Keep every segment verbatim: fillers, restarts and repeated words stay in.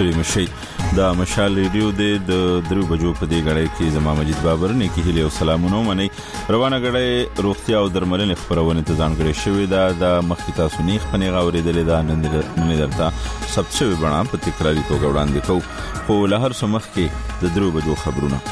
ستړي مشي. دا مشال ریډیو د درو بجو په دې غړې کې زما مجید بابر نه کې هلي او سلامونه مني. روانه غړې روغتیا او درملنې خبرونه ته ځانګړې شوې ده. د مخکې تاسو نه خپنې غوړېدلې ده نن درته سب څه وبڼه په تکراری توګه وړاندې کوو. خو له هر څه مخکې د درو بجو خبرونه.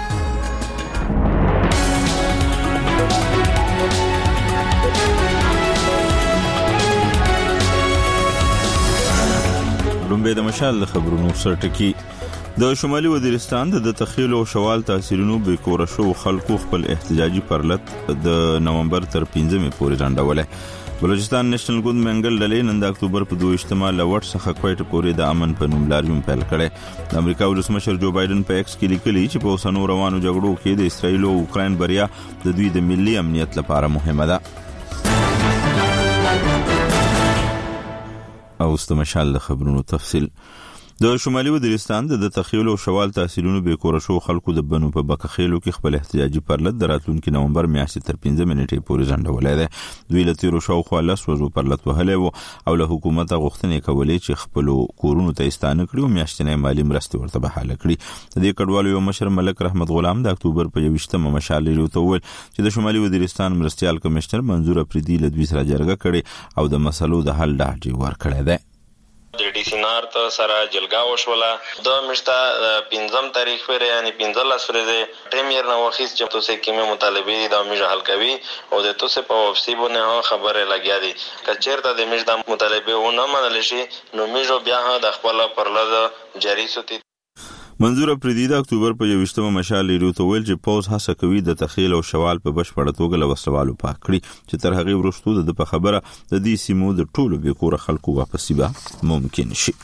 لومبه د مشال خبرونو سرټکی. د شمالي وزیرستان د تخیل او شوال تحصیلونو به کور شو خلکو خپل احتجاجي پرلط د نومبر تر پنځمې پورې ځانډولې. بلوچستان نېشنل ګوند منګل ډلې نن د اکتوبر په دوه اجتماع لوټ څخه کوټه پورې د امن په نوم لاریون پیل کړي. د امریکا ولسمشر جو بایدن په ایکس کې لیکلي چې په اوسنو روانو جګړو کې د اسرایل او اوکراین بریا د دوی د ملي امنیت لپاره مهمه ده. او استمشال د خبرونو تفصیل. د شمالي وزیرستان د تخیل او شوال تحصیلونو به کور شو خلکو د بنو په بکخېلو کې خپل احتجاجي پرلط دراتلونکو نومبر میاشتې تر پنځه نیټې پورې ځنډولې ده. دوی له تیرو شو خو لاس وزو پرلط وهلې وو او له حکومت غوښتنې کولې چې خپل کورونو ته استانه کړي او میاشتنې مالی مرستې ورته بحاله کړي. د دې کډوالو یو مشر ملک رحمت غلام د اکتوبر په یوشتمه مشال لري ویل چې د شمالي وزیرستان مرستيال کمشنر منظور افریدي له دوی سره جرګه کړي او د مسلو د حل ډاډ ورکړی دی. د ډي سي نار ته سره جلګه وشوله د مشتا پنځم تاریخ پر یعنی پنځلس ورځې ټیم یې نو وخت چې تاسو کې مطالبه دي د میجه حل کوي او د تاسو په وفسي باندې خبره لګیا دي کچېرته د میجه مطالبه و نه منل شي نو میجه بیا د خپل پرلد جاری سوتي. منظور افریدي د اکتوبر په یوشتمه مشال لري ته ویل چې پوز هڅه کوي د تخیل او شوال په بشپړه توګه له وسوالو پاک کړي چې تر هغه وروسته د په خبره د دې سیمو د ټولو به کور خلکو واپسی به ممکن شي.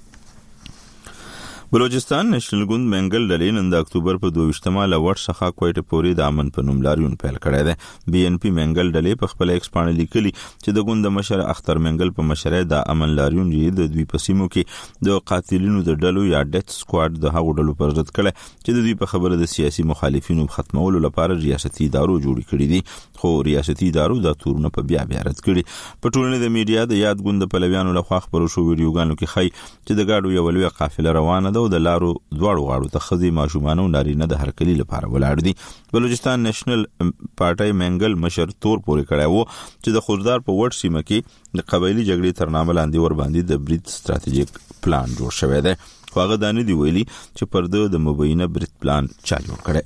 بلوچستان نېشنل ګوند منګل ډلې نن د اکتوبر په دوه اجتماع لوټ څخه کوټه پورې د امن په نوم لاریون پیل کړی دی. بي ان پی منګل ډلې په خپل ایکس باندې لیکلي چې د ګوند مشر اختر منګل په مشرۍ د امن لاریون یې د دوی په سیمو کې د قاتلینو د ډلو یا ډیث سکواډ د هغو ډلو پر ضد کړي چې د دوی په خبره د سیاسي مخالفینو ختمولو لپاره ریاستي ادارو جوړ کړي دي. خو ریاستي ادارو د تورونه په بیا بیا رد کړي. په ټولنې د میډیا د یاد ګوند پلویانو لخوا خبرو شو ویډیوګانو کې خای چې د گاډو یو لوی قافله روانه ده او د لارو دواړو غاړو ته خزي ماشومان او نارینه د هرکلی لپاره ولاړ دي. بلوچستان نېشنل پارټي منګل مشر تور پورې کړی وو چې د خوردار په وټ سیمه کې د قبایلی جګړې تر نامه لاندې ور باندې د بریټ ستراتیژیک پلان جوړ شوی دی. خو هغه دانه دی ویلي چې پر د مبینه بریټ پلان چا جوړ کړي.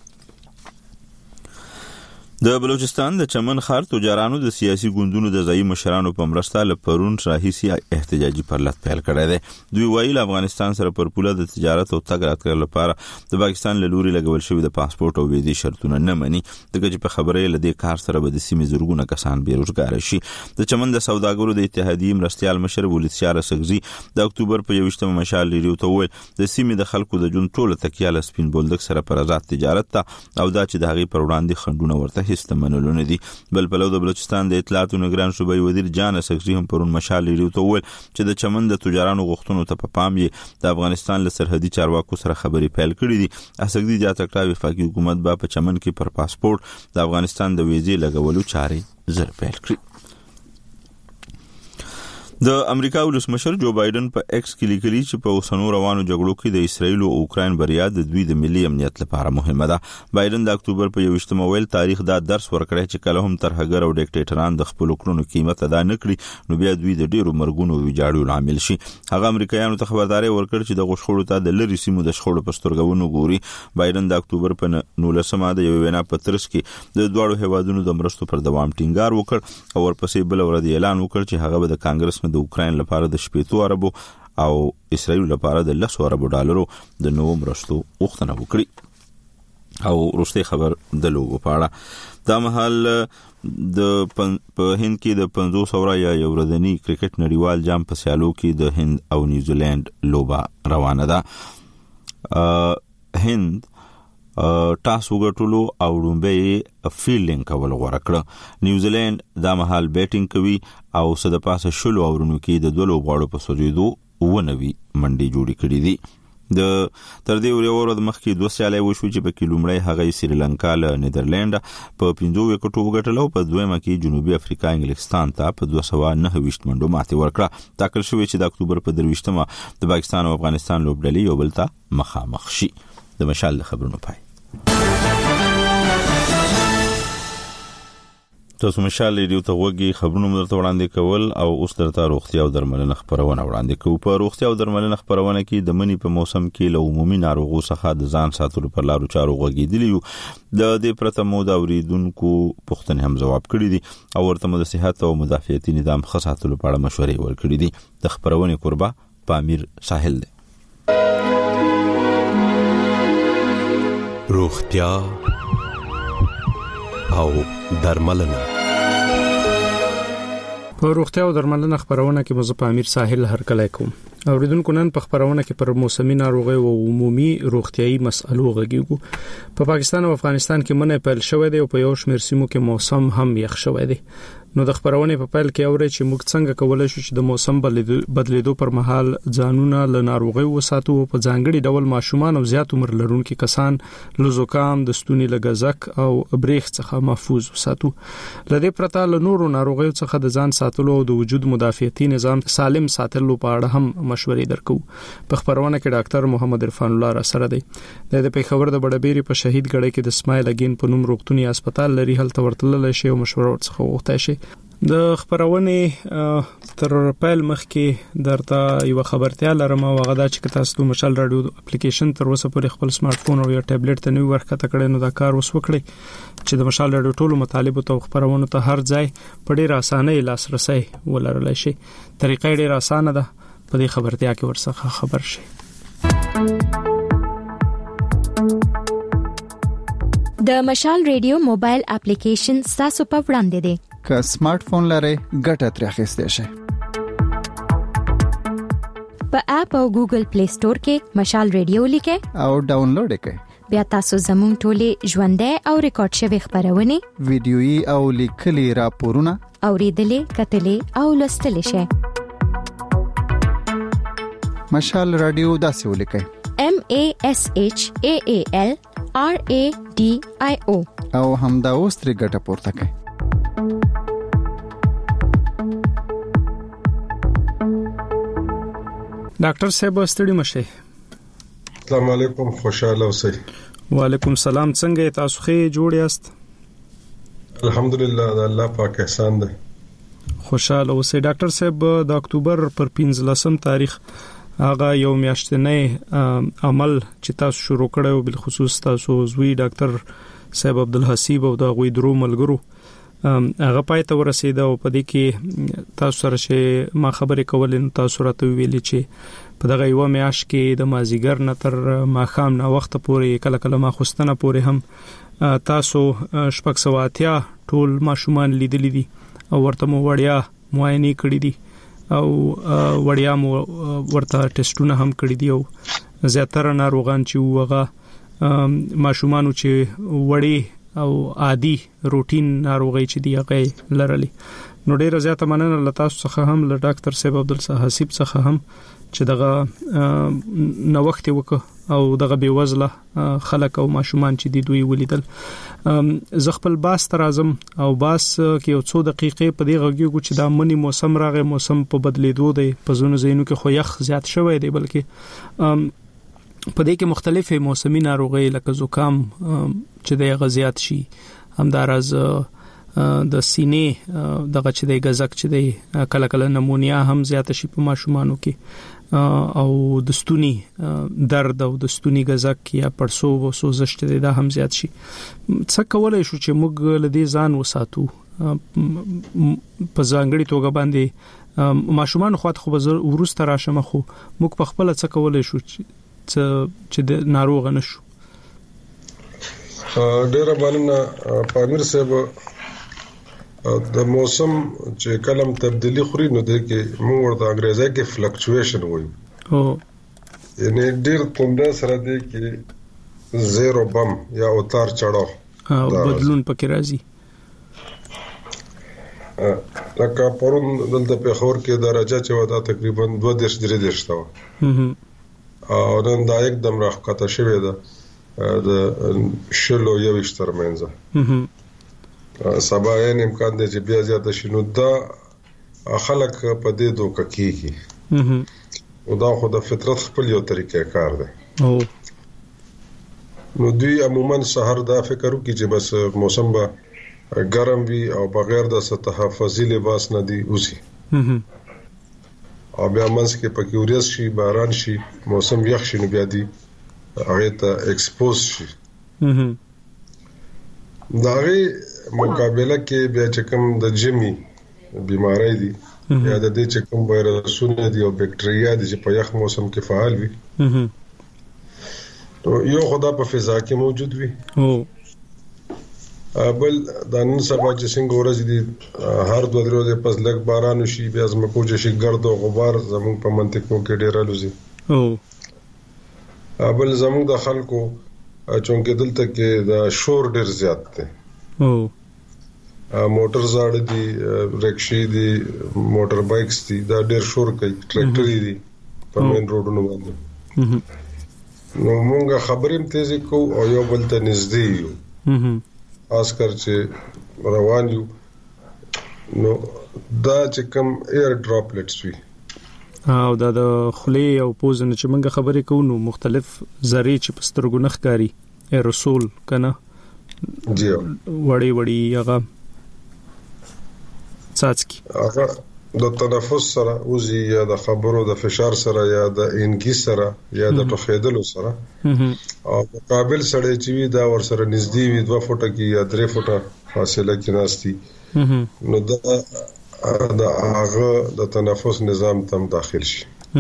د بلوچستان د چمن خار تجارانو د سیاسي ګوندونو د ځای مشرانو په مرسته لپرون راهیسي احتجاجي پرلط پیل کړی دی. دوی وایي افغانستان سره پر پوله د تجارت او تګ راتګ لپاره د پاکستان له لوري لګول شوی د پاسپورت او ویزې شرطونه نه مني دغه چې په خبره له دې کار سره به د سیمې زورګونه کسان بیروزګار شي. د چمن د سوداګرو د اتحادیې مرستيال مشر ولید شار سغزي د اکتوبر په یوشتمه مشال لري ته ویل د سیمې د خلکو د جون ټوله تکیاله سپین بولدک سره پر آزاد تجارت ته او دا چې د هغې پر وړاندې خندونه ورته هیڅ منلو نه دي. بل په لور د بلوچستان د اطلاعات او نگران صوبایي وزیر جان سکسي هم پرون مشال لري ته ویل چې د چمن د تجارانو غوښتنو ته په پام یې د افغانستان له سرحدي چارواکو سره خبري پیل کړې دي. اسګدي د اتکړه وفاقي حکومت با په چمن کې پر پاسپورت د افغانستان د ویزې لګولو چارې زر پیل کړې. د امریکا ولسمشر جو بایدن په ایکس کې لیکلي چې په اوسنو روانو جګړو کې د اسرایل او اوکراین بریا د دوی د ملي امنیت لپاره مهمه ده. بایدن د اکتوبر په یوشتمه ویل تاریخ دا درس ورکړی چې کله هم ترهګر او ډیکټیټران د خپل کړنو قیمت ادا نه کړي نو بیا دوی د ډیرو مرګونو ویجاړو عامل شي. هغه امریکایانو ته خبرداري ورکړ چې د غوښخړو ته د لری سیمو د شخړو په سترګونو ګوري. بایدن د اکتوبر په نولسمه د یو وینا په ترڅ کې د دوړو هوادونو د مرستو پر دوام ټینګار وکړ او ورپسې بل ورځ اعلان وکړ چې هغه به د کانګرس د اوکراین لپاره د شپږ اربو او اسرائیل لپاره د لس اربو ډالرو د نوو مرستو غوښتنه وکړي. او وروستي خبر د لوبو په اړه دا مهال د په هند کې د پنځوس اورا یا یو ورځنی کرکټ نړیوال جام په سیالو کې د هند او نیوزیلند لوبه روانه ده. هند ټاس وګټلو او لومبه فیلډینګ کول غوړه کړه. نیوزیلند دا مهال بیټینګ کوي او صد پاسه شلو اورونو کې د دوه لوبغاړو په سوجیدو ونوي منډي جوړې کړې دي. د تر دې وروره د مخکې دوه سیالي وشو چې په کې لومړی هغه سریلانکا له نیدرلند په پنځو وکټو وګټلو، په دویمه کې جنوبي افریقا انګلستان ته په دوه سوه نهه ویشت منډو ماتې ورکړه. ټاکل شوی چې د اکتوبر په درویشتمه د پاکستان او افغانستان لوبډلې یو بل ته مخامخ شي. د مشال خبرونو پای. تاسو مشال ریډیو ته وګورئ، خبرونه مو درته وړاندې کول او اوس درته روغتیا او درملنه خبرونه وړاندې کوو. په روغتیا او درملنه خبرونه کې د منی په موسم کې له عمومي ناروغو څخه د ځان ساتلو پر لارو چارو غږیدلی یو. د دې پرته مو د اوریدونکو پوښتنې هم جواب کړې دي او ورته مو د صحت او مدافعتي نظام ښه ساتلو په اړه مشورې ورکړې دي. د خبرونه قربا پامیر ساحل دی. روغتیا او درملنه. په روغتیا او درملنه خبرونه کې مزه په امیر ساحل هرکلی کوم. اوریدونکو نن په خبرونه کې پر موسمي ناروغي او عمومي روغتيایي مسئلو غږیږو. په پاکستان او افغانستان کې منې پیل شوې ده او په یو شمېر سیمو کې موسم هم یخ شوې ده. نو د خبرونه په پیل کې اوري چې موږ څنګه کولای شو چې د موسم بدلیدو پر مهال ځانونه له ناروغي وساتو، په ځانګړي ډول ماشومان او زیات عمر لرونکي کسان له زکام، د ستوني لګزک او بریخ څخه محفوظ وساتو. لدې پرته له نورو ناروغیو څخه د ځان ساتلو او د وجود مدافعتي نظام سالم ساتلو په اړه هم مشورې درکو. په خبرونه کې ډاکټر محمد عرفان الله را سره دی. د پیښور د بډبيري په شهید ګړی کې د اسماعیل اگین په نوم روغتوني هسپتال لري، هلته ورتلل شي او مشوره ورڅخه وغوښتل شي. د خبرونه تر پیل مخکې درته یو خبرتیا لرم او هغه دا چې تاسو د مشال رادیو اپلیکیشن تر اوسه پورې خپل سمارټ فون او یا ټابلیټ ته نوی ورکته کړئ، نو دا کار وس وکړئ چې د مشال رادیو ټولو مطالب او خبرونه ته هر ځای په ډیر اسانه لاسرسي ولرلای شي. طریقې ډیر اسانه ده، په دې خبرتیا کې ورڅخه خبر شي. د مشال رادیو موبایل اپلیکیشن تاسو په وړاندې دی. که سمارټ فون لرئ ګټه ترې اخیستئ شئ. په اپ او ګوګل پلی سٹور کې مشال رادیو لیکئ او ډاونلوډ کړئ. بیا تاسو زموږ ټولې ژوندۍ او ریکارډ شوی خبرونه، ویډیويي او لیکلي راپورونه اوریدلې، کتلې او لوستلې شئ. مشال رادیو داسې ولیکئ: M A S H A A L R A D I O او همدا اوس ترې ګټه پورته کړئ. ډاکټر صاحب ستړي مشه. السلام علیکم، خوشاله اوسئ. وعلیکم السلام، څنګه تاسو ښه جوړ یاست؟ الحمدلله، د الله پاک احسان ده. خوشاله اوسئ. ډاکټر صاحب د اکتوبر پر پنځلسم تاریخ هغه یو میاشتنی عمل چې تاسو شروع کړو، بل خصوص تاسو زوی ډاکټر صاحب عبدالحسیب او د غوی درو ملګرو هغه پای ته ورسید او په دې کې تاسو سره چې ما خبرې کولې، نو تاسو راته ویلي چې په دغه یو میاشت کې د مازیګر نه تر ماښام نه وخت پورې کله کله ما خوستنه پورې هم تاسو شپږ سوه اتیا ټول ماشومان لیدلي دي او ورته مو وړیا معاینې کړې دي او وړیا مو ورته ټیسټونه هم کړی دي او زیاتره ناروغان چې وغه ماشومانو چې وړي او عادي روټین ناروغي چې دی هغه لرلي. نو ډیره زیاته مننه له تاسو څخه هم، له ډاکټر صاحب عبدالحسیب څخه هم چې دغه نو وخت وکړ او دغه بي وزله خلک او ماشومان چې دی دوی ولیدل. زه خپل باس تر اعظم او باس کې یو څو دقیقې په دې غږیږو چې دا منی موسم راغی، موسم په بدلیدو دی، په زونو زینو کې خو یخ زیات شوی دی، بلکې په دې کې مختلفې موسمي ناروغۍ لکه زکام چې د غزيات شي، همدارز د سینې دغه چې د غزک چې د کله کله نمونیا هم زیات شي په ماشومانو کې، او د ستوني درد او د ستوني غزک یا پړسو او سوزش چې دا هم زیات شي. څه کولای شو چې موږ له دې ځان وساتو؟ په ځانګړي توګه باندې ماشومان خو خو ورسته راشم، خو موږ په خپل څه کولای شو چې د ناروغ نشو؟ ډیره مننه پامیر صاحب. د موسم چې کلم تبدیلی خوري نو د کې موږ ورته انګریزي کې فلکچویشن وایو، او یعنی ډیر تنده سره دی کې زیرو بم یا اوتار چړاو بدلون پکې راځي. لکه پرون دلته په خور کې درجه چې ودا تقریبا دوه دیش درې دیش تا او نن دا एकदम راخته شوې ده د شلو یو ترمنځ سبا یې امکان دی چې بیا زیاته شي نو دا خلک په دې دوکه کیږي او دا خو د فطرت خپل یو طریقې کار دی نو دوی عموما سحر دا فکر وکړي چې بس موسم به ګرم وي او بغیر د تحفظي لباس نه دی اوسي او بیا منځ کې پکې وريس شي باران شي موسم یخ شي نو بیا دی هغه ته ایکسپوز شي دا غي مقابله کې بیا چې کوم د جمی بیماری دي یا د دې چې کوم وایرسونه دي او بکټریا دي چې په یخ موسم کې فعال وي نو یو خدا په فضا کې موجود وي او بل د نن سبا چې څنګه ورځ دي هر دوه ورځې پس لګ باران شي بیا زمکو چې شي ګرد او غبار زموږ په منطقو کې ډیر لوزي او بل زموږ د خلکو چونکه دلته کې د شور ډیر زیات دی او موټر زاړه دي رکشې دي موټر بایکس دي دا ډیر شور کوي ټریکټر دي په مین روډونو باندې نو مونږه خبرې تیزی کو او یو بل ته نږدې یو خاص کر چې روان یو نو دا چې کوم ایر ډراپلټس وي او دا د خلی او پوزن چې مونږه خبرې کوو نو مختلف ذرې چې پسترګو نخکاری ایروسول کنه جی وړي وړي هغه څاڅکي هغه د تنفس سره اوزي یا د خبرو د فشار سره یا د انګي سره یا د ټوخېدلو سره او مقابل سره چې وي دا ور سره نږدې وي دوه فوټه کې یا درې فوټه فاصله کې ناشتي نو دا د هغه د تنفس نظام تم داخل شي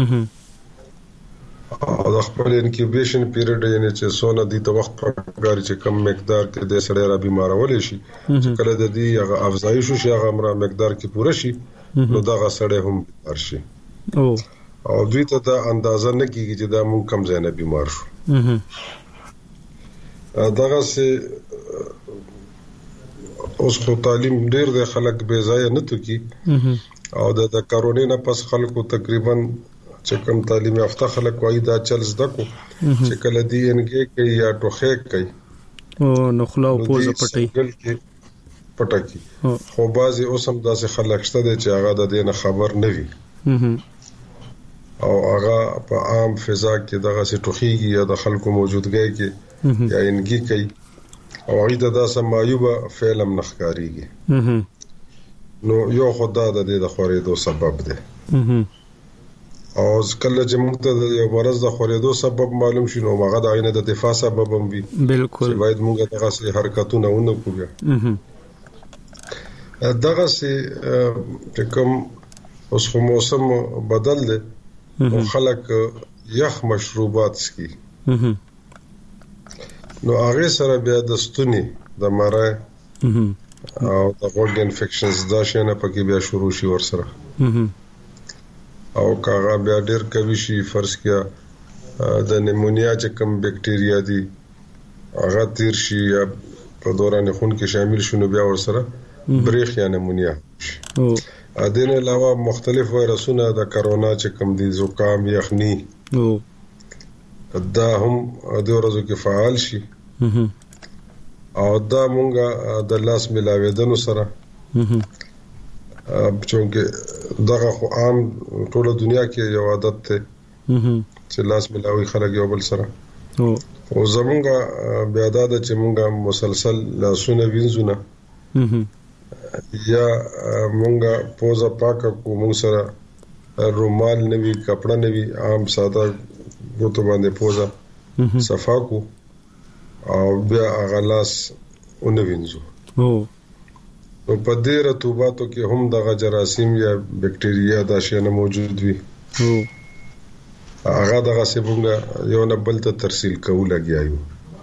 او د خپل انکیوبیشن پیریډ یعنی چې سونه د وخت په اړه چې کم مقدار کې د سړی را بیمارول شي چې کله د دې هغه افزایش شي هغه امر مقدار کې پوره شي نو دا غسړې هم بیمار شي او او دوی ته دا اندازه نه کیږي چې دا مونږ کم ځای نه بیمار شو دغه سه اوس خو تعلیم ډیر د خلک بے ځای نه تو کی او د کرونا نه پس خلکو تقریبا چې کوم تعلیم یافته خلک وایي دا چل زده کو چې کله دی انګه کوي یا ټوخه کوي او نو خلا او پوزه پټي پټکی خو بازي اوسم داسې خلک شته چې هغه د دې نه خبر نه وي او هغه په عام فضا کې دغه سي ټوخيږي یا د خلکو موجودګۍ کې یا انګي کوي او هغه د داسه مایوبه فعلم نخکاریږي نو یو خدای د دې د خورېدو سبب دی او کله چې موږ ته یو مرز د خورېدو سبب معلوم شي نو هغه د عینه د دفاع سبب هم وي بالکل باید موږ دغه سي حرکتونه ونه کوو دغه سي کوم اوس خو موسم بدل دی او خلک یخ مشروبات سکي نو هغه سره بیا د ستوني د مړای او د غوږ انفیکشنز دا شنه پکې بیا شروع شي ورسره او کاغه بیا ډیر کوي شي فرض کیا د نیمونیا چې کوم بکټیریا دي هغه تیر شي یا په دوران خون کې شامل شونه بیا ورسره بریخ یا نیمونیا او ا دې نه علاوه مختلف وایرسونه د کرونا چې کوم دي زکام یخني او دا هم د ورځو کې فعال شي او دا مونږه د لاس ملاویدنو سره چونکه دغه خو عام ټوله دنیا کې یو عادت ته چې لاس ملاوي خلک یو بل سره او زمونږه بیا دا چې مونږه مسلسل لاسونه وینځونه یا مونږه پوزا پاکه کو مونږ سره رومال نوي کپڑا نوي عام ساده ګوتو باندې پوزا صفا کو او بیا غلاس اون وینځو او په دې رطوباتو کې هم د جراثیم یا بکټیریا دا شنه موجود وي او هغه دغه سبونګه یو نه بل ته ترسیل کول لګیایو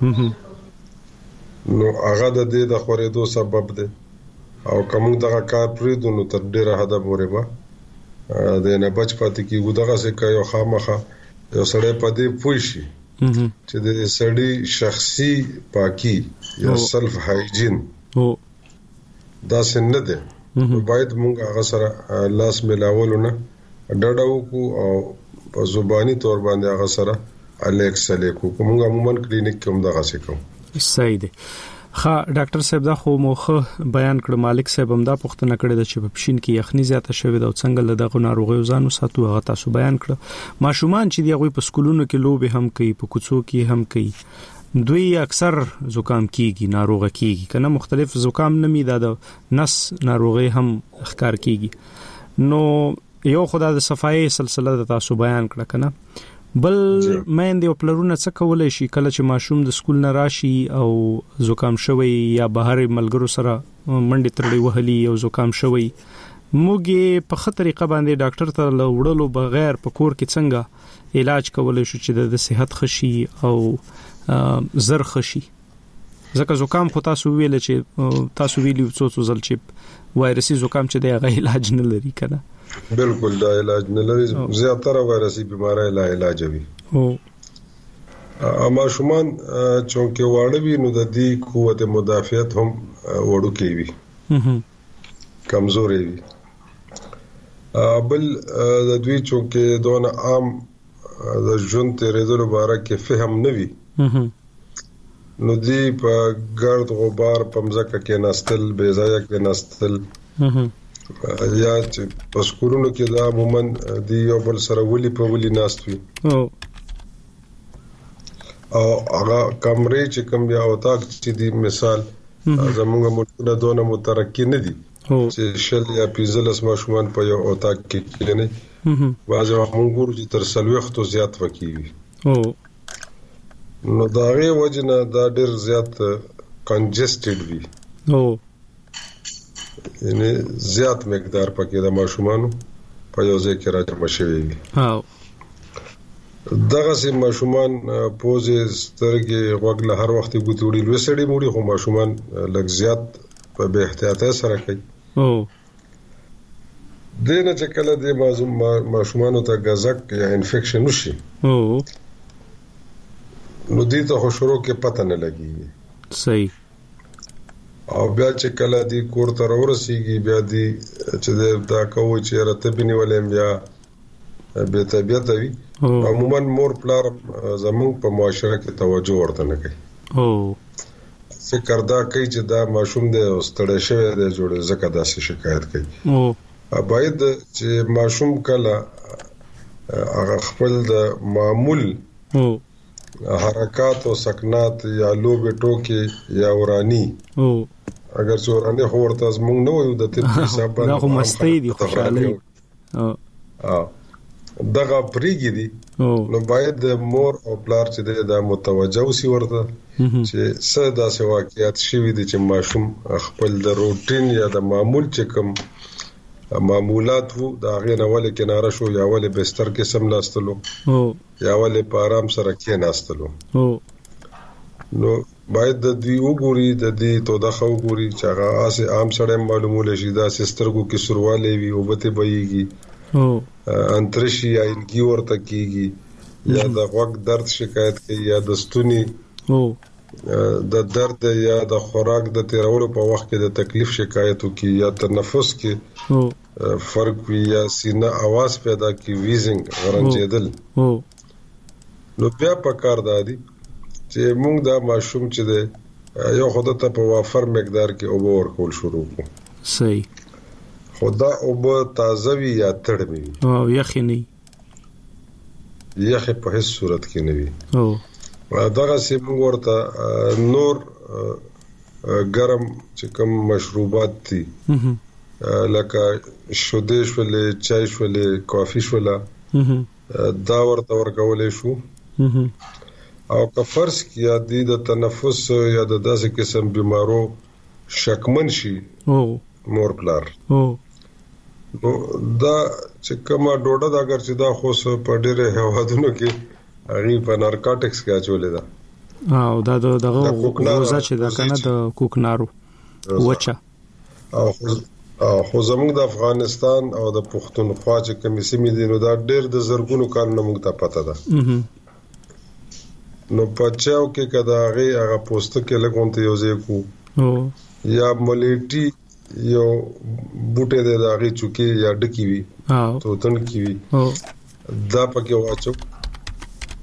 نو هغه د دې د خورېدو سبب دی او کوم دغه کار پریدو نو تر ډیره حد پورې به د نه بچ پاتې کیږي دغه څه کوي خامخه یو سړی په دې پوي شي چې د سړی شخصي پاکي یا سلف هایجین او دا څنګه ده باید موږ هغه سره لاس ملاولونه ډډاو کو او په زبانی تور باندې هغه سره الیکس الیکو کومه عموما کلینیک کې هم دغه څه کوم. صحیح دی. ها ډاکټر صاحب دا خو موخه بیان کړ، مالک صاحب هم دا پوښتنه کړې ده چې په پښین کې یخني زیاته شوې ده او څنګه له دغه ناروغیو ځان وساتو، هغه تاسو بیان کړ. ماشومان چې دی هغه په سکولونو کې لوبه هم کوي، په کوڅو کې هم کوي، دوی اکثر زکام کیږي، ناروغه کیږي کنه، مختلف زکام نه می ده نس ناروغي هم ښکار کیږي. نو یو خدای د صفایي سلسله د تاسو بیان کړه کنه، بل مېندې او پلرونه څه کولای شي کله چې ماشوم د سکول نه راشي او زکام شوی یا بهر ملګرو سره منډې ترړې وهلي او زکام شوی، موږ په خطر طریقه باندې ډاکټر ته لوړلو بغیر په کور کې څنګه علاج کولای شو چې د صحت خشي او زر خشي؟ ځکه زکام خو تاسو ویل چې تاسو ویلو څو څو ځل چې وایرسي زکام چې د هغه علاج نه لري کنه. بالکل دا علاج نه لري، زیاتره وایرسي بیماری لا علاج وي. او اما شومان چونکه واړه وي نو د دې قوت مدافعت هم وړو کې وي، کمزوري وي. بل د دوی چونکه دونه عام د ژوند تیرېدلو باره کې فهم نه وي، نو دی په ګرد غبار په مځکه کې ناستل، بې ځایه کې ناستل، یا چې په سکولونو کې دا عموما دی یو بل سره ولي په ولي ناست وي، او هغه کمرې چې کوم بیا اوتاق چې دی مثال زموږ ملکونه دونه مترقي نه دي چې شل یا پنځلس ماشومان په یو اوتاق کې کېني، بعضې وخت موږ ګورو چې تر څلوېښتو زیات پکې وي. نو د هغې وجې نه دا ډېر زیات کنجسټډ وي، او یعنی زیات مقدار پکې د ماشومانو په یو ځای کې راجمع شوي وي. دغه سي ماشومان پوزې، سترګې، غوږ له هر وخت ګوتې وړي، لوی سړي موړي، خو ماشومان لږ زیات په بې احتیاطۍ سره کوي. دې نه چې کله دې ماشومانو ته ګزک یا انفیکشن وشي نو دې ته خو شروع کې پته نه لګي. صحیح. او بیا چې کله دی کور ته ورسیږي بیا دی چې دا کوي چې راتبې نیولې بیا به طبيعت وي، عموما مور پلار زموږ په معاشره کې توجه ورته نه کوي، او فکر دا کوي چې دا ماشوم دی او ستړی شوی دی جوړ ځکه داسې شکایت کوي. او باید چې ماشوم کله هغه خپل د معمول حرکات او سکنات یا لوبې ټوکې یا ورانی، او اگر څو ورانی خو ورته زمونږ نه وایو د طب حساب باندې، دا خو مستی دي، خوشحالي او دغه پریږي دي. نو باید د مور او پلار چې دی دا متوجه وسی ورته چې څه داسې واقعیات شوي دي چې ماشوم خپل د روټین یا د معمول چې کوم معمولات وو د هغې نه ولې کناره شو، یا ولې بستر کې سم ناستلو، یا ولې په آرام سره کېناستلو. نو باید د دوی وګوري، د دې تودخه وګوري چې هغه اسې عام سړی معلومولی شي، داسې سترګو کې سوروالی وي، اوبه بهیږي، انترشي یا انګي ورته کېږي، یا د غوږ درد شکایت کوي، یا د ستوني د درد یا د خوراک د تیرولو په وخت کې د تکلیف شکایت وکړي، یا تنفس کې فرق وي، یا سینه आवाज پیدا کی، ویزنګ، غرنجېدل. نو بیا په کار دادي چې موږ دا ماشوم چې دی یو خدای ته په وافر مقدار کې اوبه ورکول شروع کړو. صحیح. خدا اوبه تازه وي یا تړ وي، او یخې نه وي، یخې په هیڅ صورت کې نه وي. او دغه سي موږ ورته نور ګرم چې کوم مشروبات دي لکه شودې شولې، چای شولې، کافي شوله، دا ورته ورکولی شو. او که فرض کیا دی د تنفس یا د داسې قسم بیمارو شکمن شي مور پلار، نو دا چې کومه ډوډه ده اگر چې دا خو په ډېرې هیوادونو کې هغې په نارکاټکس کې اچولې ده، او دا دغه غوزه چې ده که نه د کوکنارو وچه. او خو زموږ د افغانستان او د پښتونخوا چې کومې سیمې دي نو دا ډېر د زرګونو کالونو موږ ته پته ده. نو په چاو کې که د هغې هغه پوستکې لږ غونته یو ځای کړو، یا ملیټي یو بوټی دی د هغې چوکې یا ډکې وي، توتن کې وي، دا پکې واچو،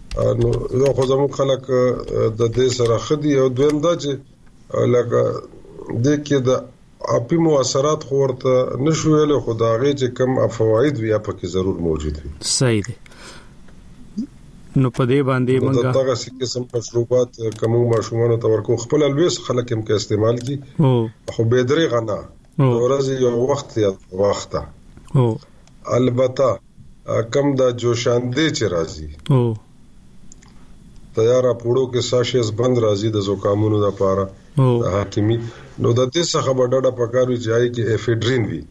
نو یو خو زموږ خلک د دې سره خدي او دویم دا چې لکه د کې د اپیمو اثرات خو ورته نشو ویل خو دا غي چې کم فواید وي په کې ضرور موجود وي. صحیح دی. نو په دې باندې موږ دغه قسم مشروبات کوم ماشومان ته ورکو خپل الویس خلک هم کې استعمال کی خو به درې غنا ورځ یو وخت یا وخت او البته کم دا جوشاندې چې راځي او تیارا پوړو کې ساشیس بند راځي د زکامونو لپاره د حکیمی نو د دې څخه بډړه پکارو ځای کې افیډرین وي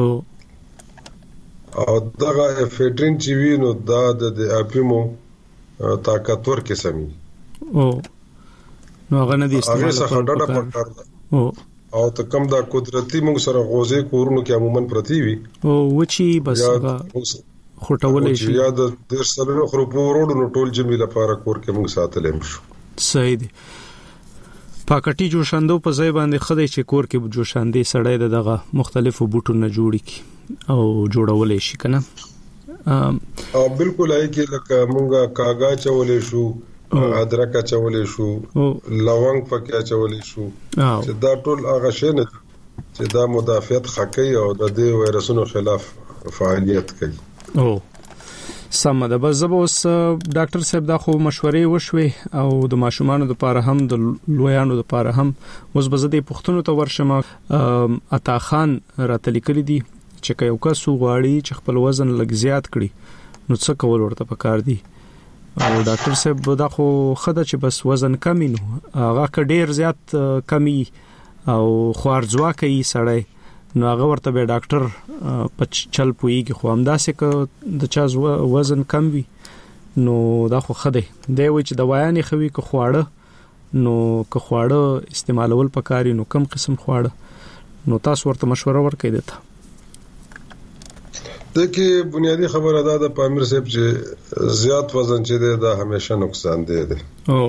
او او دغه افیډرین چې وي نو دا د اپیمو طاقتور قسمي او نو هغه نه دي استعمال او او ته کم دا قدرتي موږ سره غوځي کورونو کې عموما پرتی وي او وچی بس خټولې شي یا د ډیر سره خو په وروډو نو ټول جمی لپاره کور کې موږ ساتلې شو. صحیح دی. پاکټي جوشاندو په ځای باندې خدای چې کور کې جوشاندې سړی دغه مختلفو بوټو نه جوړی کی او جوړولې شي کنه. او بالکل هي کې لکه موږ کاغا چولې شو ادرک چولې شو لونګ پکې چولې شو چې دا ټول هغه شی نه چې دا مدافعت خکې او د دې وایرسونو خلاف فعالیت کوي. او سم ده. بس زبوس ډاکټر صاحب دا خو مشورې وشوي او د ماشومان لپاره هم د لویانو لپاره هم اوس بزدي پښتنو ته ورشمه عطا خان راتلی کړی دي چې یو کس غواړي چې خپل وزن لږ زیات کړي نو څه کول ورته پکار دي او ډاکټر صاحب دا خو خدای چې بس وزن کم نو هغه ک ډیر زیات کمی او خوارځوا کوي سړی نو هغه ورته به ډاکټر په چل پويږي خو همداسې ک د چا وزن کم وي نو دا خو خدای دی وي چې دوايانې خوي ک خواړه نو ک خواړه استعمالول پکاري نو کم قسم خواړه نو تاسو ورته مشوره ورکړئ دته. دغه بنیادی خبره ده د پامیر صاحب چې زیات وزن چې ده دا همیشه نقصان دی ده او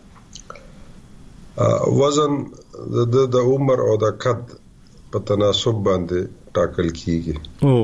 وزن د د عمر او د قد په تناسب باندې ټاکل کیږي او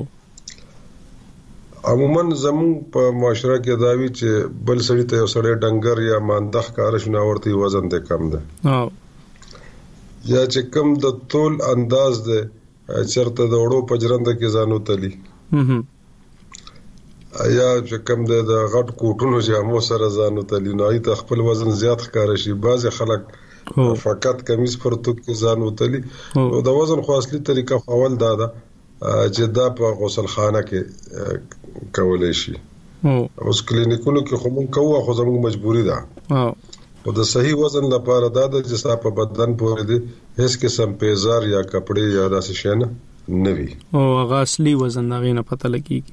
عموما زمون په معاشره کې دا وی چې بل سړی ته یو سړی ډنګر یا ماندخ کار شنه ورته وزن دې کم ده او یا چې کم د طول انداز ده چرته د وړو پجرنده کې ځانو تلی هم یا چې کم ده د غټ کوټونو جامو سره ځانو تلی نو ای ته خپل وزن زیات ښکار شي بعض خلک فقط کمیز پرتو کې ځانو تلی او د وزن خو اصلي طریقه اول دا ده چې دا په غسل خانه کې کولای شي اوس کلینیکونو کې خو مونږ کوو خو زموږ مجبوری ده او د صحیح وزن لپاره دا د جسا په بدن پورې دي هیڅ قسم پیزار یا کپڑے یا داسې شي نه نوي او هغه اصلي وزن دا غینه پته لګي.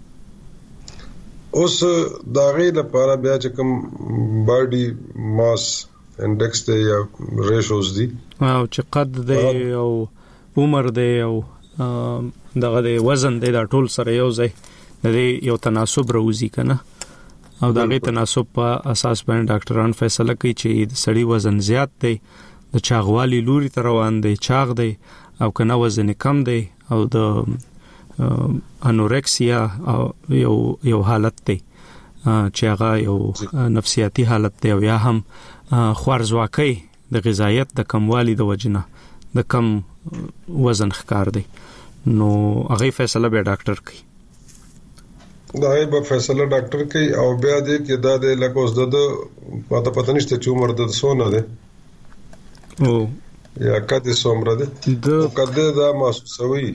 اوس دا غي لپاره بیا چې کوم باډي ماس انډیکس دی یا ریشوز دی او چې قد دی او عمر دی او دغه دی وزن دی دا ټول سره یو ځای د یو تناسب راوځي کنه او دا غي تناسب په اساس باندې ډاکټران فیصله کوي چې د سړي وزن زیات دی د چاغوالي لوري ته روان دی چاغ دی او کنه وزن کم دی او د انورکسیا او یو یو حالت دی چې هغه یو نفسیاتی حالت دی او یا هم خوارځواکۍ د غذایت د کموالي د وجنه د کم وزن ښکار دی نو هغه فیصله به ډاکټر کوي دا به فیصله ډاکټر کوي او بیا دې کې دا د لکوس د پته پته نشته چې عمر د سونه ده او یا کده څومره ده د کده دا محسوسوي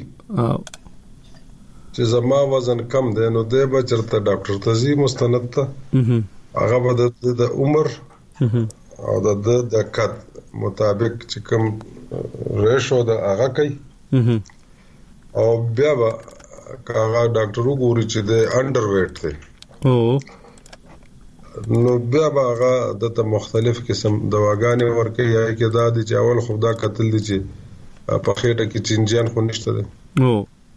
چې زما وزن کم دی نو دی به چرته ډاکټر ته ځي مستند ته هغه به د عمر او د د کد مطابق چې کوم ریشو د هغه کوي او بیا به هغه ډاکټر وګوري چې د انډر ویټ دی او نو بیا به هغه د مختلف قسم دواګانې ورکوي یا کې دا دي چې اول خو دا قتل دي چې په خېټه کې چینجیان خو نشته دي او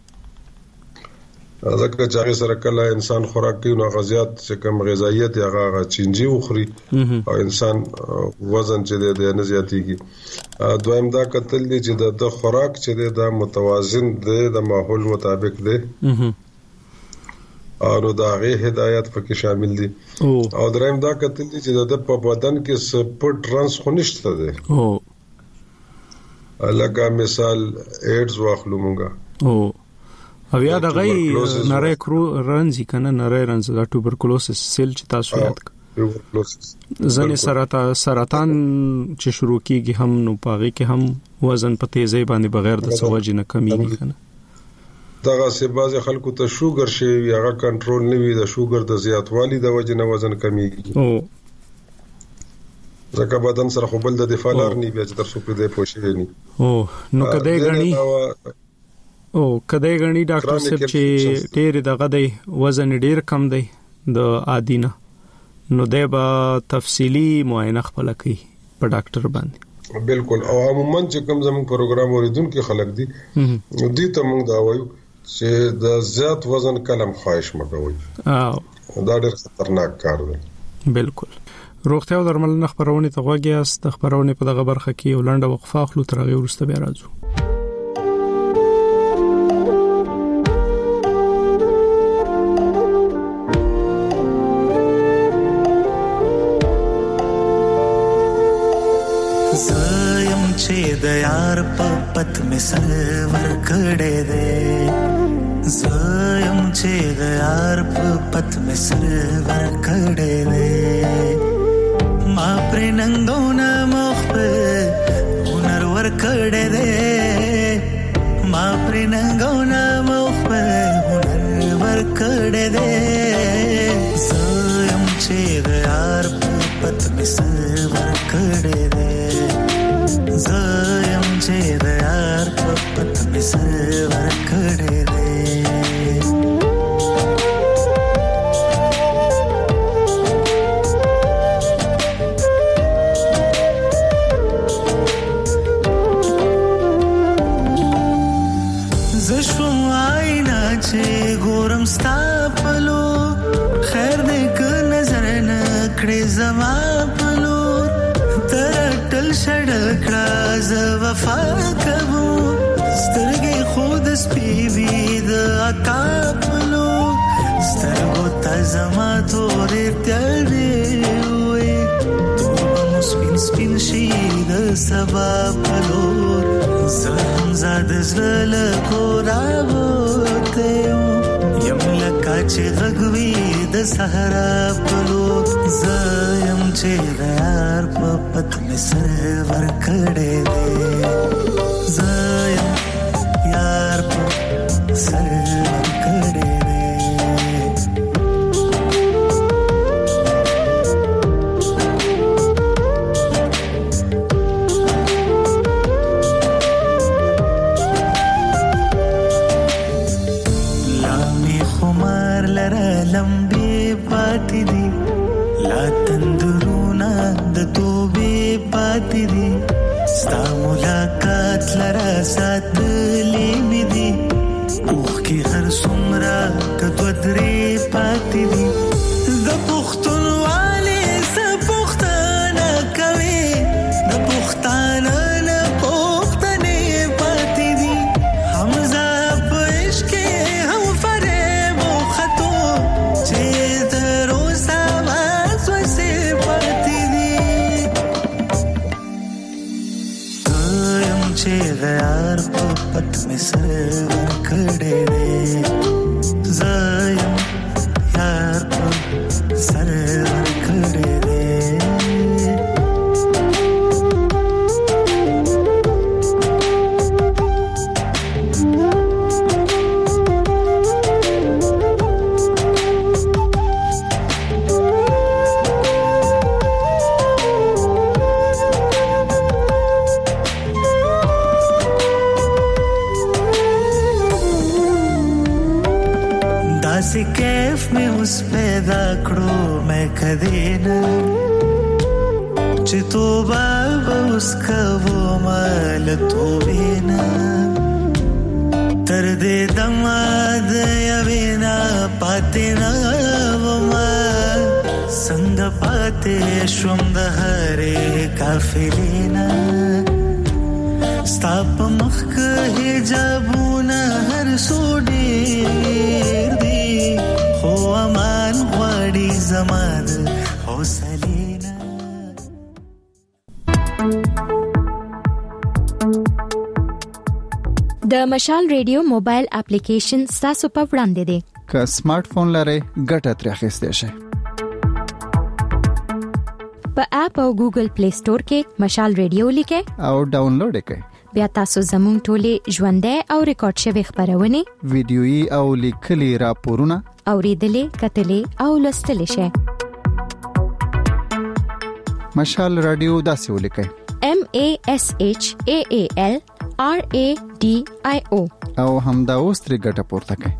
ځکه چې هغه سره کله انسان خوراک کوي نو غزيات چې کوم غذایت یا هغه چینجی وخوري او انسان وزن چې د نه زیاتیږي دویم دا قتل دي چې د خوراک چې د متوازن دی د ماحول مطابق دی او دا غي هدایت پکې شامل دي او دریم دا کتل دي چې د په بدن کې سپورت رانس خنشته ده او لکه مثال ایډز واخلو مونږه او او یا د غي نری کرو رنځي کنه نری رنځ د توبرکلوسس سیل چې تاسو یاد ځنې سرطان سرطان چې شروع کیږي هم نو پاغي کې هم وزن په تیزی باندې بغیر د سوجي نه کمیږي کنه دغه سه بعض خلکو ته شوګر شي هغه کنټرول نه وي د شوګر د زیاتوالي د وجه نه وزن کمیږي او ځکه بدن سره خو بل د دفاع لار نه بیا چې تر څو په دې پوښي نه او نو کده غني او کده غني ډاکټر صاحب چې ډېر دغه دی وزن ډېر کم دی د عادینه نو دبا تفصیلی معاینه خپل کوي په ډاکټر باندې بالکل او عموما چې کوم زموږ پروګرام اوریدونکو خلک دي دوی ته موږ دا وایو چې د زیات وزن کلم خواهش مکوئ او دا ډېر خطرناک کار دی بالکل روغتیا او درملنه خبرونه ته غوږی است د خبرونه په دغه برخه کې ولنډه وقفه اخلو تر هغه وروسته بیا راځو چې د یار په پت می سرور کړه دې زایم چې د یار په پت می سرور کړه دې ما پر ننګونه مخ په هنر ور کړه دې ما پر ننګونه مخ په هنر ور کړه دې زایم چې د یار په پت می سرور کړه دې زایم چې د یار په پت می سرور کړه دې زشم آینا چې ګورم ستا پلو خیر دې ک نظر نه کړې زما پلو ترټل شړل کړه ز وفا کوو سترګې خود سپیوي د اکاپلو سترګو ته زما تورې تلې وې تو سپین سپین شي د سبا پلور زم زاد زل کورا وته یم لکه چې غوي د صحرا پلور زم چې د یار په پت می سرور کړه دې زایم یار په سرور کړه لمبي پاتې دي لا تندرونا د توبې پاتې دي ستا ملاقات لرا ساتلې مې دي اوخ کې هر څومره کتو درې پاتې دي د پښتونوالي څه پښتانه کوي د پښتانه نه پښتنې پاتې دي حمزه پښ کې هم فریب خطو چې د یار په پت می سرور کړه دې زایم یار په سرور کړه دې داسې کیف مې اوس پیدا کړو مې کدی نه چې توبه به اوس کوم مال توبې نه تر دې دمه د یوې نه پاتې نه ومه څنګه پاتې شوم د هرې قافلې نه ستا په مخ کې حجابونه هر څو ډېر دي خو داماد حوصلینا. د مشال ریډیو موبایل اپلیکیشن ستاسو په وړاندې دی. که سمارټ فون لرئ ګټه ترې اخیستئ شئ. په اپ او ګوګل پلی سٹور کې مشال ریډیو لیکئ او ډاونلوډ یې کړئ. بیا تاسو زموږ ټولې ژوندۍ او ریکارډ شوی خبرونه ویډیويي او لیکلي راپورونه اوریدلې کتلې او لوستلې شئ. مشال رادیو داسې ولیکئ: M A S H A A L R A D I O او همدا اوس ترې ګټه پورته کړئ.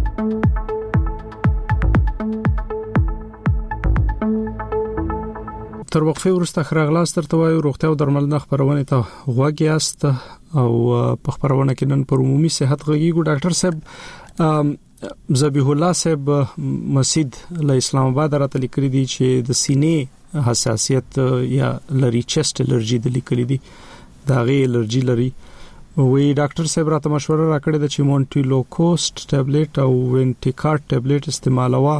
تر وقفه وروسته خراغلاس تر توای روغتیا او درملنه خبرونه ته غوږی است او په خبرونه کې نن پر عمومي صحت غږیږو. ډاکټر صاحب ذبیح الله صاحب مسجد له اسلام آباد راته لیکلي دي چې د سینې حساسیت یا لري چست الرجی د لیکلي دي دا غي الرجی لري. وی ډاکټر صاحب راته مشوره راکړه د چې مونټي لوکوست ټابلیټ او وینټیکارت ټابلیټ استعمالوه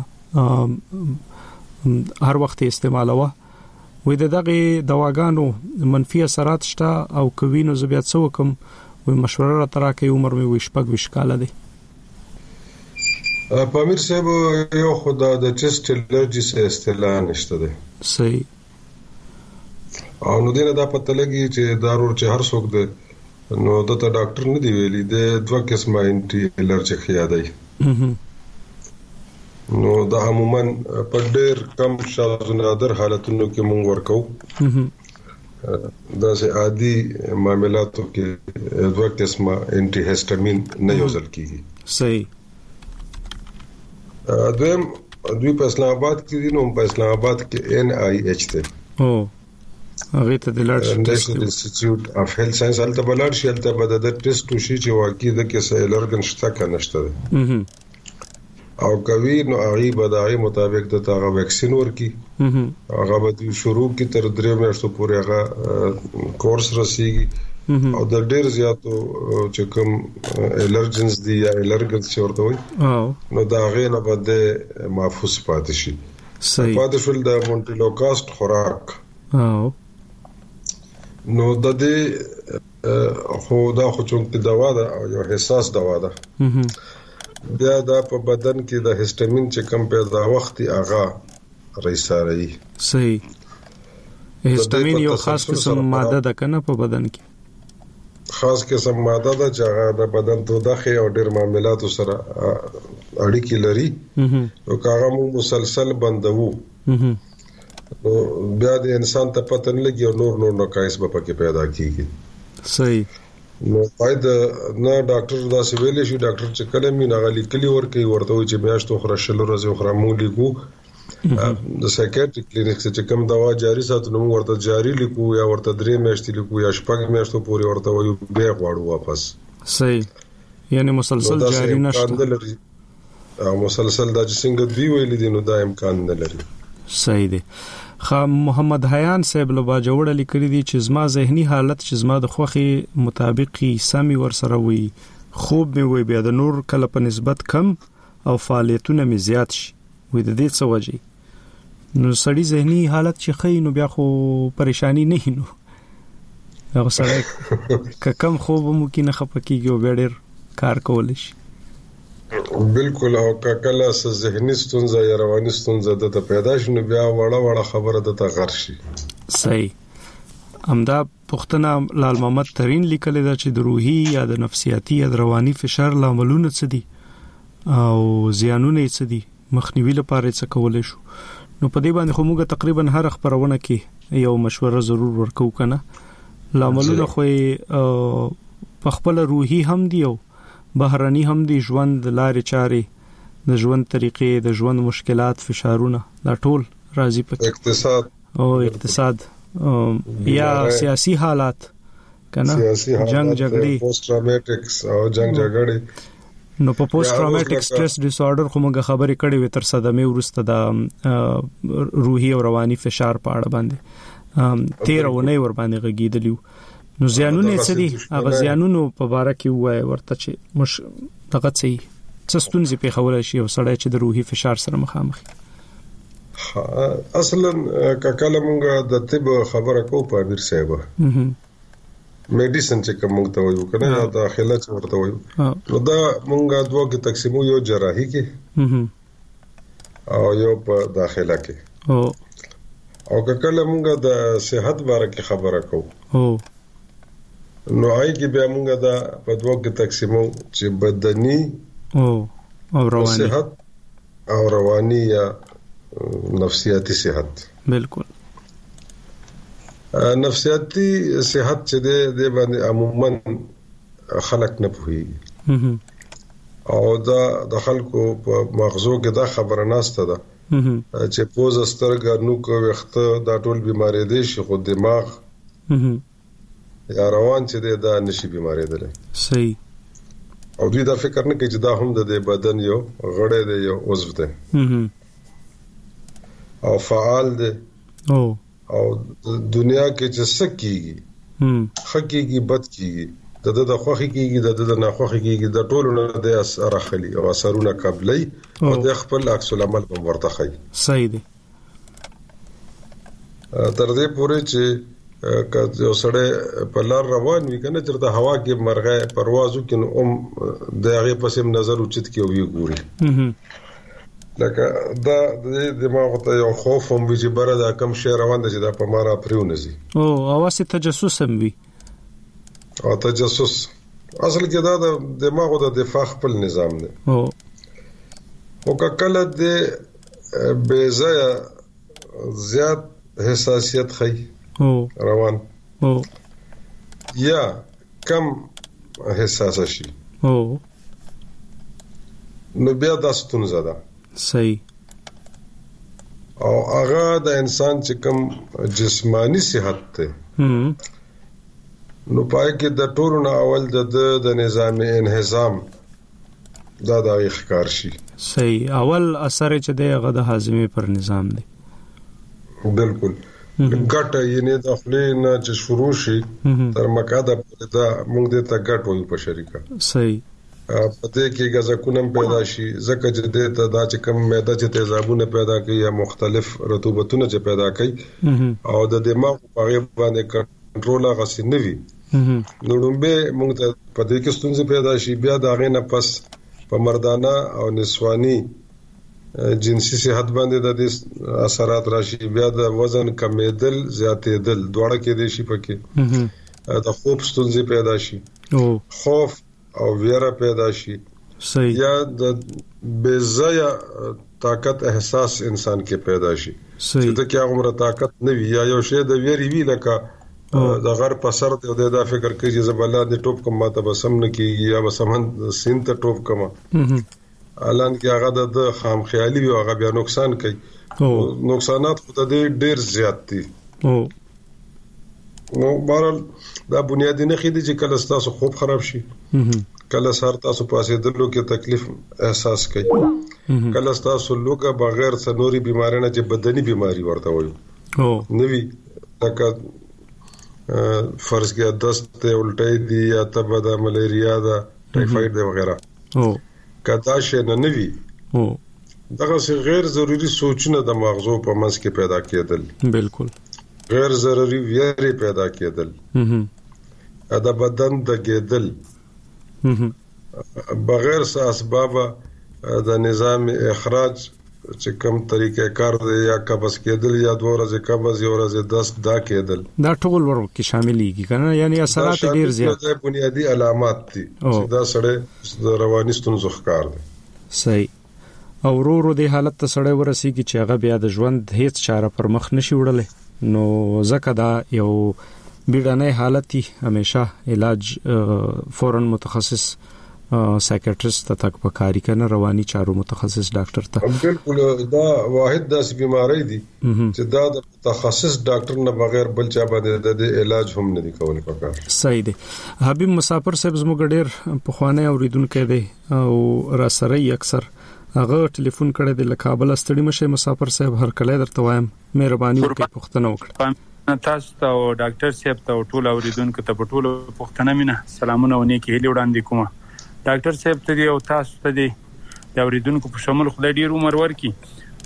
هر وخت استعمالوه. وې د دغه دواګانو منفي اثرات شته او کوینو زبیات څو کوم وې مشوره را تراکې عمر مې وښ پګ وشکاله دي. پامیر صاحب یو خدای د چست الرجی سره استعلا نشته ده. صحیح. او نو دینه دا پته لګي چې دارو چې هر څوک ده نو دته ډاکټر نه دی ویلي د دوه قسمه انټي الرجی خیادای. نو دا عموما په ډېر کم شاذ نادر حالتونو کې مونږ ورکو. دا سه عادي معاملاتو کې دوه قسمه انټي هیسټامین نه یوزل کیږي. صحیح. دویم دوی په اسلام آباد کې دي نو په اسلام آباد کې ان آی ایچ ته او هغه ته د لارډ نیشنل انسټیټیوټ اف هیلث ساينس الته بلار شي الته بد د ټیسټ وشي چې واقعي د کې سه الرجن شته کنه نشته او کوي نو هغه به دغه مطابق د تاغه ویکسین ورکی هغه به شروع کی تر درې میاشتو پورې هغه کورس رسیږي او د ډېر زیاتو چې کوم الرجنز دي یا الرجنز چې ورته وي نو دا غي نه بده محفوظ پاتې شي. صحیح. پاتې شول د مونټي لوکاست خوراک او نو د دې خو دا خو چې دوا ده او یو حساس دوا ده. بیا دا په بدن کې د هیسټامین چې کم پیدا وختي اغا رئیساري. صحیح. هیسټامین یو خاص قسم ماده ده کنه په بدن کې خاص قسم ماده ده چې هغه د بدن تودخه او ډېر معاملات سره اړیکې لري. نو هغه مو مسلسل بندوو نو بیا د انسان ته پته نه لګي او نور نور نقایص به پکې پیدا کیږي. صحیح. نو پاید نه ډاکټر دا سی ویلې شي ډاکټر چې کله مې ناغلی کلی ورکي ورته چې میاشتو خره شلو ورځې خره مو لیکو د سایکیاټریک کلینیک چې کوم دوا جاری ساتو نو ورته جاری لیکو یا ورته درې میاشتې لیکو یا شپږ میاشتو پورې ورته وایو بیا غواړو واپس. صحیح. یعنی مسلسل جاری نشته او مسلسل دا چې څنګه دی ویلې دي نو دا امکان نه لري. صحیح دی. خا محمد حیان صاحب له باجوړه لیکلي دي چې زما ذهني حالت چې زما د خوخي مطابقي سمي ورسره وي خوب مې وي بیا د نور کله په نسبت کم او فعالیتونه مې زیات شي وي د دې څه وجه نو سړی ذهني حالت چې خې نو بیا خو پریشانی نه هینو هغه سړی کم خوب مو کې نه خپکیږي او بیا ډېر کار کول شي. بالکل. او کله څه ذهني ستونزه یا رواني ستونزه د پیدا شنو بیا وړه وړه خبره د تغیر شي. صحیح. همدا پښتنه لال محمد ترين لیکل دا چې د روحي یا د نفسیاتي یا د رواني فشار لاملونه څه دي او زیانونه څه دي مخنیوي لپاره څه کولای شو. نو په دې باندې خو موږ تقریبا هر خبرونه کې یو مشوره ضرور ورکو کنه. لاملونه خو په خپل روحي هم دی او بهرني هم دي ژوند لارې چارې د ژوند طریقې د ژوند مشکلات فشارونه دا ټول راځي په اقتصاد او اقتصاد یا سیاسي حالات کنه جنگ جګړې پوسټ ټراوماټکس او جنگ جګړې نو په پوسټ ټراوماټک سټرس ډیس آرډر خو موږ خبرې کړې وې تر صدمه ورسته د روحي او رواني فشار په اړه باندې تیر ونه ور باندې غږیدلیو. نو زیانونه څه دي هغه زیانونو په اړه کې وای ورته چې مش دغه څه څه ستونزې په خوله شي او سړی چې د روحي فشار سره مخامخ. اصلا کله مونږ د طب خبره کو په امیر صاحب میډیسن چې کوم ته وایو کنه یا داخله چې ورته وایو نو دا مونږه دوه کې تقسیمو یو جراحي کې او یو په داخله کې او او کله مونږه د صحت باره کې خبره کو او نو آی کې بیا مونږه دا په دوه کې تقسیمو چې بدني او او رواني صحت او رواني یا نفسیاتی صحت. بالکل نفسیاتی صحت چې د باندې عموما خلق نه پوهیږي او دا د خلکو په مغزو کې دا خبره ناشته ده چې پوز سترګه نو کو وخت دا ټول بیماری دي شي خو دماغ یا روان چې دا نشي بیماری ده. صحیح. او دوی دا فکر نه کوي چې دا هم د بدن یو غړی دی یو عضو دی او فعال دی او او دنیا کې چې سکیږي حقيقي بد کیږي د د خوخي کیږي د د نه خوخي کیږي د ټولو نه د اثر اخلي او اثرونه قبلي او د خپل عکس العمل په ورته خي. صحیح دی. تر دې پورې چې که یو سړی په لار روان وي کنه چې د هوا کې مرغه پروازو کې هم د هغه پسې نظر اوچت کې وي ګوري لکه دا د دماغ ته یو خوف هم وي چې بره دا کم شی روان دی چې دا په مارا پریونځي او اواسه تجسس هم وي او تجسس اصل کې دا د دماغ د دفاع خپل نظام دی او او کله د بې زیات حساسیت خي او روان او یا کم حساس شي او نو بیا دا ستونزه ده. صحیح. او هغه د انسان چې کوم جسمانی صحت ته نو پای کې د ټولو نه اول د د نظام انهضام دا د ښکار شي. صحیح. اول اثر چې دی هغه د هاضمې پر نظام دی. بالکل. ګټه یې د خپل نه چې شروع شي تر مقاده پر دا موږ د تا ګټ وایو په شریکه. صحیح. پته کې غزکونم پیدا شي زکه چې د ته دا چې کوم معده چې تیزابونه پیدا کوي یا مختلف رطوبتونه چې پیدا کوي او د دماغ په غیب باندې کنټرول غسي نوي نو لومبه موږ ته پته کې ستونزې پیدا شي بیا دا غي نه پس په مردانه او نسواني جنسي صحت باندې د دې اثرات راشي بیا د وزن کمیدل زیاتېدل دوړه کې دي شي پکې د خوب ستونزې پیدا شي او خوف او ویره پیدا شي. صحیح. یا د بېځایه طاقت احساس انسان کې پیدا شي چې ته کې عمره طاقت نه وي یا یو شی د ویری وی لکه د غر په سر ته د فکر کوي چې زبلا د ټوپ کوم ماته بسم نه کیږي یا بسمن سین ته ټوپ کوم الان کې هغه د خام خیالي وي هغه بیا نقصان کوي نقصانات خو د ډیر زیات دي. نو بهرحال دا بنیادی نه خېدي چې کله تاسو خوب خراب شي کله سر تاسو پاسې دلو کې تکلیف احساس کوي کله تاسو لوګه بغیر څنوري بیماری نه چې بدني بیماری ورته وایي او نوی لکه فرض کې دست الټۍ دی یا تبه د ملیریا دا ټایفاید دی وغیرہ او کدا شي نه نوی او دغه څه غیر ضروري سوچونه د مغزو په منځ کې پیدا کېدل. بالکل. غیر ضروري ویری پیدا کېدل ا د بدن د کېدل بغیر څه اسباب د نظام اخراج چې کوم طریقې کار دی یا قبض کېدل یا دوه ورځې قبض یو ورځې دست دا کېدل دا ټول ورو کې شاملېږي کنه یعنی اثرات ډیر زیات دي بنیادی علامات دي چې دا سره د رواني ستونزو ښکار دي. صحیح. او ورو ورو د حالت ته سړی ورسیږي چې هغه بیا د ژوند هیڅ چاره پر مخ نشي وړلای نو زکه دا یو بیړنۍ حالت همیشه علاج فورن متخصص سایکیاټریست ته تک پکاري کنه رواني چارو متخصص ډاکټر ته. بالکل دا واحد داسې بیماری دي چې دا د متخصص ډاکټر نه بغیر بل چا باندې د علاج هم نه دی کولای پکار. صحیح دی. حبیب مسافر صاحب زموږ ډېر په خوانه اوریدونکو دی او را سره اکثر هغه ټلیفون کړی د کابل استړي مشه مسافر صاحب هر کله درته وایم مهرباني وکړئ پوښتنه وکړئ. تاسو ته او ډاکټر صاحب ته ټول اوریدونکو ته په ټول پوښتنه مینه سلامونه ونی کې هلي وړاندې کوم. ډاکټر صاحب ته دی او تاسو ته دی د اوریدونکو په شمول خدای ډیر عمر ورکړي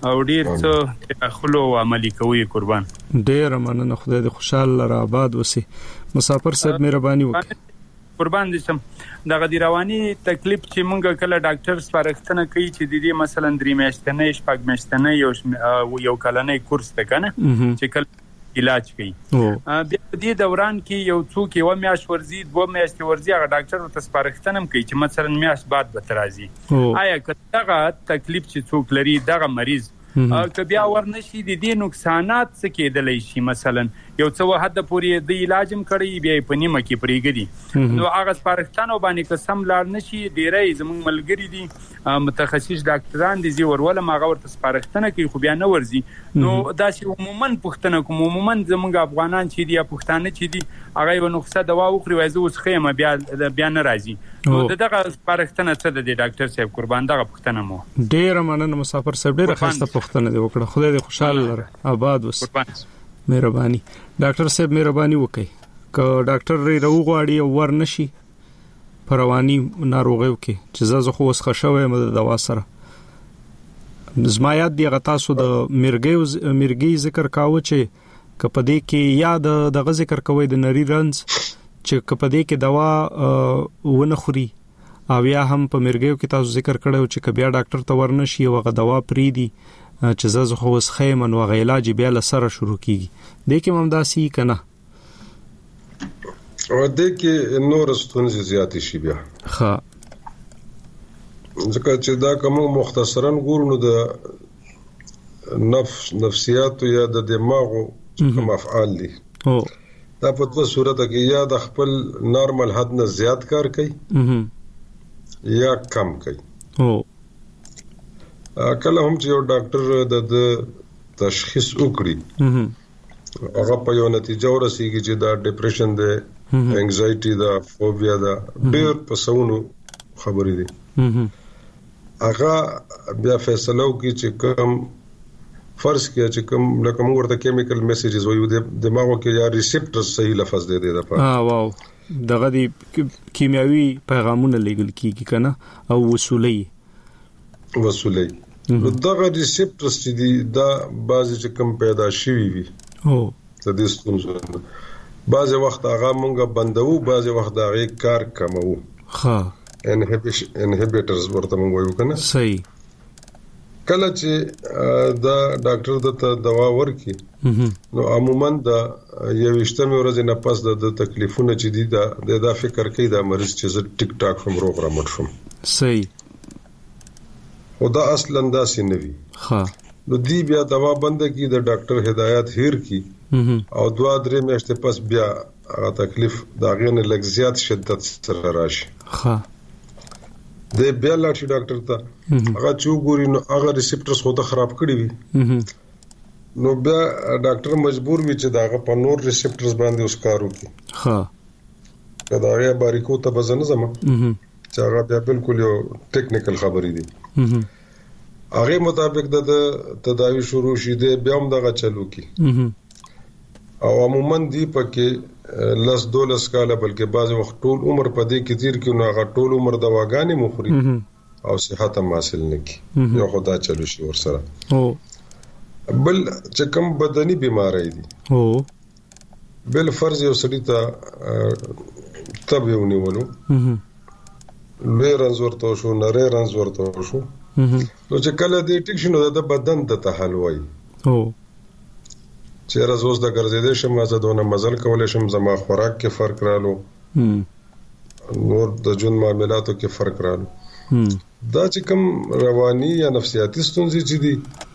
او ډیر څه خلو عملی کوي قربان. ډیر مننه، خدای دې خوشاله را آباد وسی. مسافر صاحب مهرباني وکړئ. قربان دي سم. دغه دی رواني تکلیف چې مونږ کله ډاکټر سپارښتنه کوي چې د دې مثلا درې میاشتنې شپږ میاشتنې یو یو کلنې کورس ته کنه چې کله علاج کوي بیا په دې دوران کې یو څوک یو میاشت ورزي دوه میاشتې ورزي هغه ډاکټر ورته سپارښتنه کوي چې مثلا میاشت بعد به ترازي. آیا کله تکلیف چې څوک لري دغه مریض که بیا ورنشي د دې نقصانات څه کېدلی شي؟ مثلا یو څه حد پورې د علاج هم کړی بیا په نیمه کې پرېږدي نو هغه سپارښتنه باندې قسم لاړ نشي. ډېری زموږ ملګري دي متخصص ډاکټران دي زی ورولم هغه ورته سپارښتنه کوي خو بیا نه ورځي. نو داسې عموما پوښتنه کوم عموما زموږ افغانان چې دي یا پښتانه چې دي هغه یو نسخه دوا وخوري وایي زه اوس ښه یم بیا بیا نه راځي. نو دغه سپارښتنه څه ده د ډاکټر صاحب قربان دغه پوښتنه مو؟ ډېره مننه مسافر صاحب، ډېره ښایسته پوښتنه دې وکړه. خدای دې خوشاله لره آباد وس. مهرباني ډاکټر صاحب مهرباني وکړئ که ډاکټر ری راوغواړي او ور نشي په رواني ناروغیو کې چې زه خو اوس ښه شوی یم د دوا سره. زما یاد دی هغه تاسو د مرګي مرګي ذکر کاوه چې که په دې کې یا د دغه ذکر کوي د نری رنز چې که په دې کې دوا ونه خوري او یا هم په مرګیو کې تاسو ذکر کړو چې که بیا ډاکټر ته ور نشي او هغه دوا پریدي چې زه خو اوس ښه یم نو هغه علاج بیا له سره شروع کیږي. دې کې هم همداسې که نه؟ او دې کې نور ستونزې زیاتې شي بیا ښه ځکه چې دا کوم مختصرا ګورو نو د نفس نفسیات یا د دماغو کوم افعال دي دا په دوه صورت کې یا د خپل نارمل حد نه زیات کار کوي یا کم کوي. او کله هم چې یو ډاکټر د تشخیص وکړي هغه په یو نتیجه ورسیږي چې دا ډیپریشن ده، انګزایټي ده، فوبیا ده، ډېر په سونو خبرې دي. هغه بیا فیصله وکړي چې کوم فرض کړه چې کوم لکه موږ ورته کیمیکل میسیجز وایو د دماغو کې یا ریسپټر صحیح لفظ دی دی دا اه واو دغه دی کیمیاوي پیغامونه لګل کیږي کنه او وصولي وصولي دغه ریسپټرز چې دي دا بعضی چې کوم پیدا شوي وي او د دې ستونزو بعضی وخت هغه مونږه بندو بعضی وخت هغه کار کومو. ها انهبیټرز ورته مونږ وایو کنه صحیح. کله چې دا ډاکټر د دوا ورکي نو عموما دا یو وشتمه ورځ نه پس د تکلیفونو چې دي دا د فکر کوي دا مریض چې زه ټیک ټاک هم روغ را مړ شم. صحیح. او دا اصلا داسې نه وي. ها نو دی بیا دوا بند کی د ډاکټر هدایت هیر کی او دوا درې میاشتې پس بیا هغه تکلیف دا غینه لږ زیات شدت سره راشي. ها د بیا لاړ ډاکټر ته هغه چوغوري نو هغه ریسپټرز خو ته خراب کړی وي نو بیا ډاکټر مجبور وي چې داغه په نور ریسپټرز باندې اوس کار وکړي. ها دا هغه باریکو ته بزنه زما چې هغه بیا بالکل یو ټیکنیکل خبرې دي. هغه مطابق د تداوی شروع شي دی بیا هم دغه چلو کی او عموما دی پکې لس دولس کاله بلکې بعض وخت ټول عمر په دې کې تیر کې نو هغه ټول عمر دواګانې مخوري او صحت هم حاصل نکي یو خدا چلو شي ور سره. او بل چې کوم بدني بیماری دي او بل فرض یو سړی ته تب یو نیولو لوی رنځ ورته شو نری رنځ ورته شو نو چې کله دې ټیک شنو د بدن ته تحل وای او چې راز اوس د ګرځېدې شم زدهونه مزل کولې شم زما خوراک کې فرق رالو نور د جون معاملاتو کې فرق رالو. دا چې کوم رواني یا نفسیاتي ستونزې چې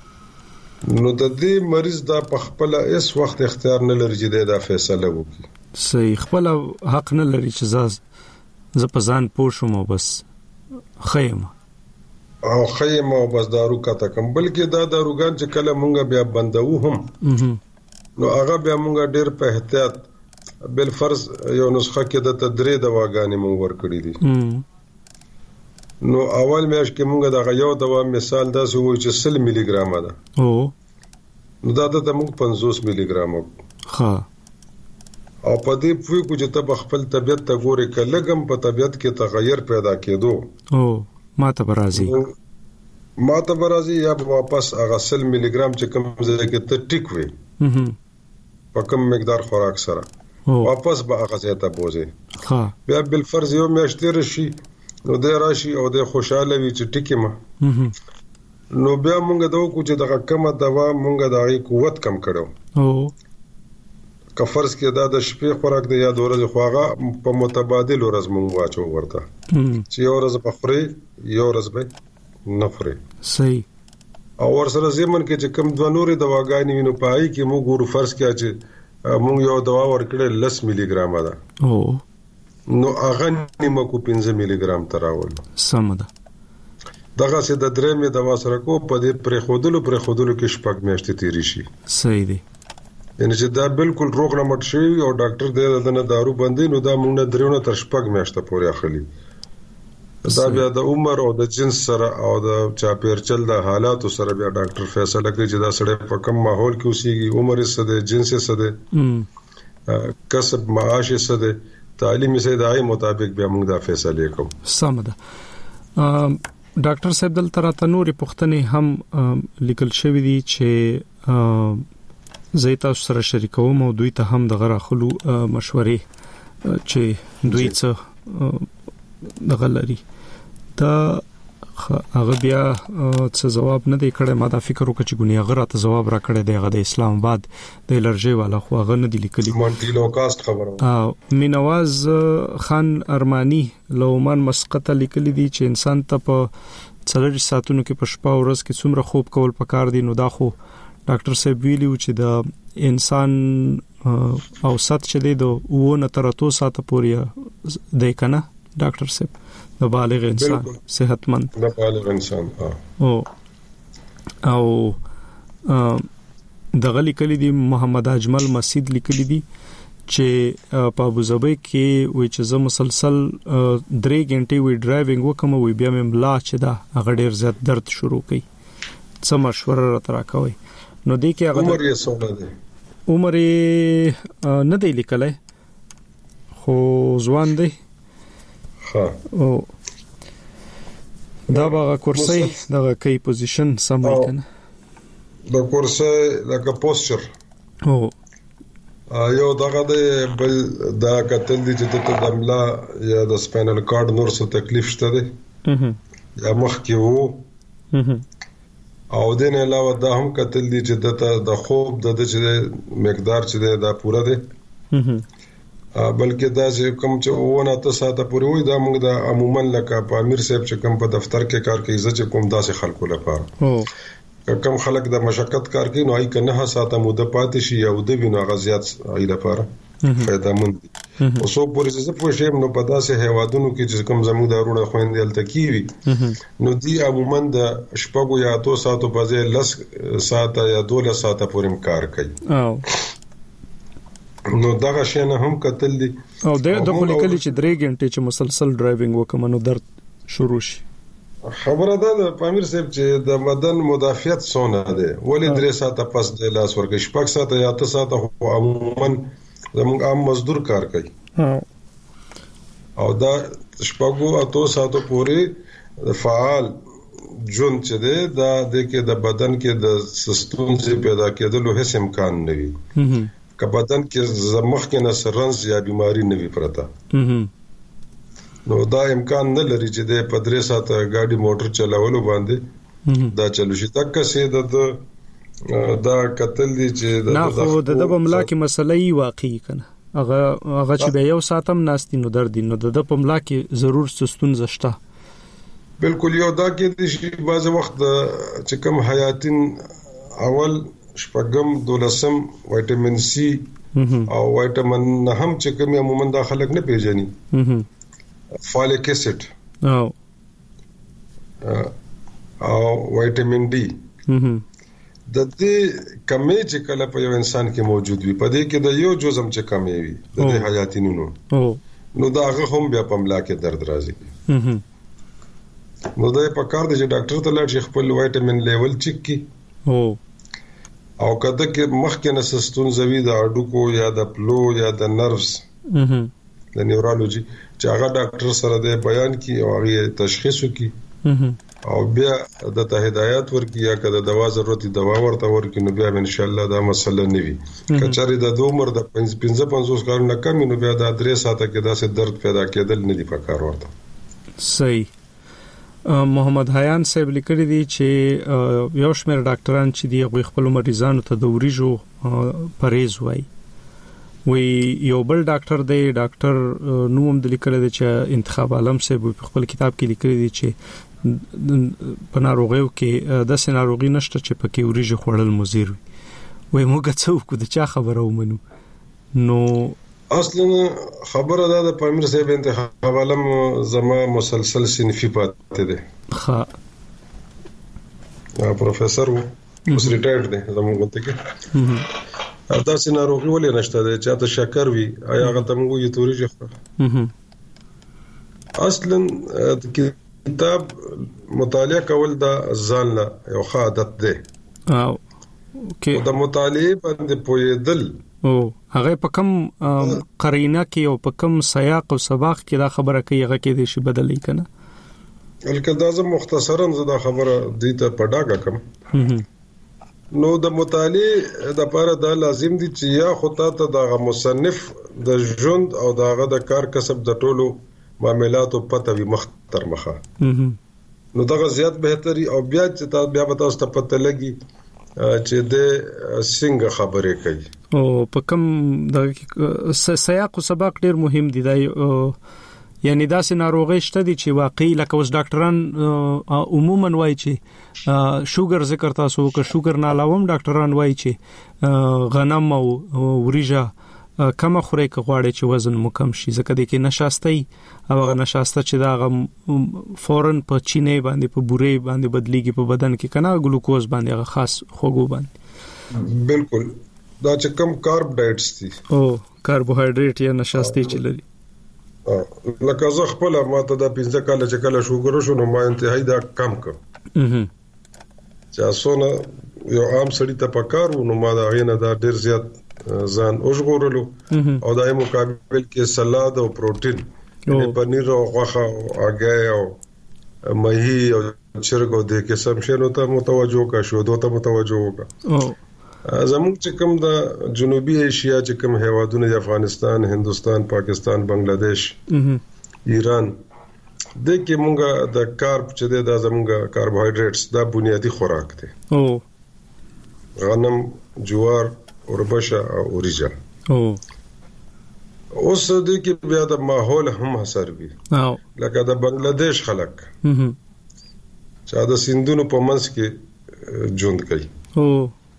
دي نو د دې مریض دا په خپل اس وخت اختیار نه لري چې دا فیصله وکړي. صحیح خپل حق نه لري چې زه زه په ځان پوښوم او بس خیم او خیم او بس دارو کاته کم بلکې دا داروګان چې کله مونږه بیا بندو هم نو هغه بیا مونږه ډېر په احتیاط بل فرض یو نسخه کې د تدریج دواګانې مونږ ورکړې دي نو اول میاش کې مونږه دا یو دوا مثال دا سو چې سل ملي ګرام ده او نو دا د مونږ پنځوس ملي ګرام ها او په دې پوي کو چې ته خپل طبيعت ته ګوري کله لګم په طبيعت کې تغیر پیدا کېدو او ما ته برازي ما ته برازي یا واپس هغه سل ملي ګرام چې کوم ځای کې ته ټیک وي په کوم مقدار خوراک سره واپس به هغه ځای ته بوزي. ها بیا بل فرض یو میاشت تیر شي نو د راشي او د خوشاله وي چې ټیک ما نو بیا مونږ دا وکړو چې دغه کومه دوا مونږ د هغې قوت کم کړو او که فرض کې دا د شپې خوراک دی یا د ورځې خو هغه په متبادل ورځ مونږ واچو ورته چې یو ورځ به خوري یو ورځ به نه خوري. صحیح. او ورسره زمون کې چې کوم دوه نورې دواګانې وینو پای کې موږ ګورو فرض کې چې موږ یو دوا ورکړې لس ملي ګرام ده او نو هغه نیمه کو پنځه ملي ګرام تراول سم ده. دغه سه د درې مې دوا سره کو په دې پرې خودلو پرې خودلو کې شپږ میاشتې تیری شي. صحیح دی. یعنی چې دا بالکل روغ رمټ شي او ډاکټر دې دنه دارو باندې نو دا موږ نه درېونه تر شپږ میاشتې پورې اخلي. دا بیا د عمر او د جنس سره او د چاپیرچل د حالاتو سره بیا ډاکټر فیصله کوي چې دا سړی په کوم ماحول کې اوسېږي، عمر یې څه دی، جنس یې څه دی، کسب معاش یې څه دی، تعلیم یې څه دی، د هغې مطابق بیا موږ دا فیصلې کوو. سمه ده. ډاکټر صاحب دلته راته نورې پوښتنې هم لیکل شوي دي چې زه یې تاسو سره شریکوم او دوی ته هم دغه راخلو مشورې چې دوی څه دغه لري. دا هغه بیا څه جواب نه دی کړی. ما دا فکر وکړ چې ګونې هغه راته جواب را کړی دی، هغه د اسلام آباد د الرژي والا، خو هغه نه دی لیکلی. مونټي لوکاست خبره مینواز خان ارمانی لومان مسقط لیکلی دی چې انسان ته په څلور ساعتونو کې په شپه او ورځ کې څومره خوب کول پکار دي. نو دا خو ډاکټر صاحب ویلي چې د انسان اوسط چې دی د اوه نه تر اتو ساعته پورې دی کنه ډاکټر صاحب، د بالغ انسان صحتمند د بالغ انسان او او دغه لیکلي دي. محمد اجمل مسجد لیکلي دي چې په ابوظبي کې وای چې زه مسلسل درې غنټې وی ډرایوینګ وکم، وی بیا مې ملا چې دا هغه ډیر زیات درد شروع کړي. څه مشوره راته راکوي؟ نو دې کې هغه عمر یې څومره دی؟ عمر یې نه دی لیکلی خو ځوان دی. ها او دا به کورسي دغه کی پوزیشن سم کنه د کورسي لکه پوسچر او یو دغه د بل دا کتل دي چې ته د ملا یا د سپاینل کارډ نور څه تکلیف شته دي یا مخ کې وو او دین علاوه دا هم کتل دي چې د خوب د چې مقدار چې دا پوره دي بلکې دا چې کوم چې ونه ته ساته پورې وي دا موږ د عموما لکه په امیر صاحب چې کوم په دفتر کې کار کوي چې کوم داسې خلکو لپاره کم خلک د مشقت کار کوي نو ای کنه ساته موده پاتې شي او د وینو غزيات ای لپاره فائدہ مند دي. او سو پورې چې په شیم نو په داسې هیوادونو کې چې کوم زموږ دارونه خويندې الته کیوي نو دی عموما د شپږو یا اتو ساعتو په ځای لس ساعته یا دوله ساعته پورې کار کوي. او نو دغه شی نه هم کتل دي او د دغه لیکلي چې درې غنټې چې مسلسل ډرایوینګ وکم نو درد شروع شي. خبره ده د پامیر صاحب چې د بدن مدافعت څونه ده ولې درې ساعته پس د لاس ورګ شپږ ساعته یا ته ساعته عموما زموږ عام مزدور کار کوي او دا شپږو اتو ساعته پورې فعال جون چې ده دا د کې د بدن کې د سستون چې پیدا کېدلو هیڅ امکان نه وي که بدن کې زمخ کې نسرنز یا بیماری نه وي پرته نو دا امکان نه لري چې د پدری ساته ګاډي موټر چلاولو باندې دا چلو شي تک څه د دا قتل دي چې د نه خو د بملا کې مسلې واقعي کنه هغه هغه چې به یو ساتم ناستي نو درد نو د بملا کې ضرور سستون زشته بالکل یو دا کې د شي بعض وخت چې کوم حیاتین اول شپږم دولسم وټامین سي او وټامین هم چې کوم عموما د خلک نه پیژني فولیک اسید او او وټامین ډي د دې کمی چې کله په یو انسان کې موجود وي په دې کې د یو جزم چې کمی وي د دې حیاتینونو نو دا هغه هم بیا په ملا کې درد راځي. نو دا په کار دی چې ډاکټر ته لاړ شي خپل وټامین لیول چیک کی او کله کې مخکې نه سستون زوی د اډوکو یا د پلو یا د نروز د نیورولوژي چې هغه ډاکټر سره د بیان کی او هغه تشخیص وکي او بیا د ته هدایت ورکړي یا کله دوا ضرورت دوا ورته ورکړي نو بیا ان شاء الله دا مسله نه وي. کچاري د دوه عمر د پنځه پنځوس کارونه کم نو بیا د درې ساعته کې داسې درد پیدا کېدل نه دی پکار ورته. صحیح. محمد حیان صاحب لیکلي دي چې یو شمېر ډاکټران چې دی غوښ خپل مریضانو ته د وریجو پرهیز وایي. وی یو بل ډاکټر دی ډاکټر نوم د لیکل دي چې انتخاب عالم صاحب په خپل کتاب کې لیکلي دي چې په ناروغیو کې د سيناروغي نشته چې پکې وریجو خوړل مضر وي. وای موږ څه وکړو د چا خبره ومنو؟ نو اصلا خبره دا د پامیر صاحب انتخاب عالم زما مسلسل صنفي پاتې دي. ها پروفیسور وو اوس ریټایرډ دی زموږ غونډه کې. دا سيناروغي ولې نشته دی چې تاسو شکر وي آیا هغه تم وي توريجه خو اصلا کتاب مطالعه کول دا ځان له یو عادت دی او کې د مطالعه باندې پویدل او هغه په کم قرینه کې او په کم سیاق او سباق کې دا خبره کوي هغه کې د شي بدلې کنه الکه دا زه مختصرا زه دا خبره دي ته پډاګه کوم. نو د مطالعه د لپاره دا لازم دي چې یا خطا ته د مصنف د ژوند او دغه د کار کسب د ټولو معاملاتو پته وي مختر مخه نو دغه زیات بهتري او بیا چې تا بیا به تاسو ته پته لګي چې د څنګه خبرې کوي او په کوم د سیاق او سباق ډیر مهم دي. دا یعنی دا سه ناروغي شته دي چې واقعي لکه اوس ډاکټران عموما وایي چې شوګر ذکر تاسو وکړه شوګر نه علاوه ډاکټران وایي چې غنم او وریجه کم خوري که غواړي چې وزن مو کم شي ځکه د کې نشاستي او هغه نشاسته چې دا فورن په چینه باندې په بوري باندې بدليږي په بدن کې کنه ګلوکوز باندې هغه خاص خوګو باندې بالکل دا چې کم کارب ډایټس دي او کاربوهایډریټ یا نشاستي چې لري لکه زه خپل ما ته د پنځه کال چې کله شوګر شو نو ما انتهایی دا کم کړ چې اسونه یو عام سړی ته پکار و نو ما دا غینه دا ډیر زیات ځان اوژغورلو او دای مقابل کې سلاد او پروتین یعنی پنیر او غوښه او اګای او ماهی او چرګ او د قسم شنو ته متوجه کا شو دوته متوجه وکا زموږ چې کوم د جنوبي ایشیا چې کوم هیوادونه د افغانستان هندستان پاکستان بنگلاديش ایران د کې مونږه د کارب چې د زموږه کاربوهایډریټس دا بنیادی خوراک دی او غنم جوار اوربشا او اوریجا او اوس د کې بیا د ماحول هم اثر وی او لکه د بنگلاديش خلک چې د سیندونو په منځ کې ژوند کوي او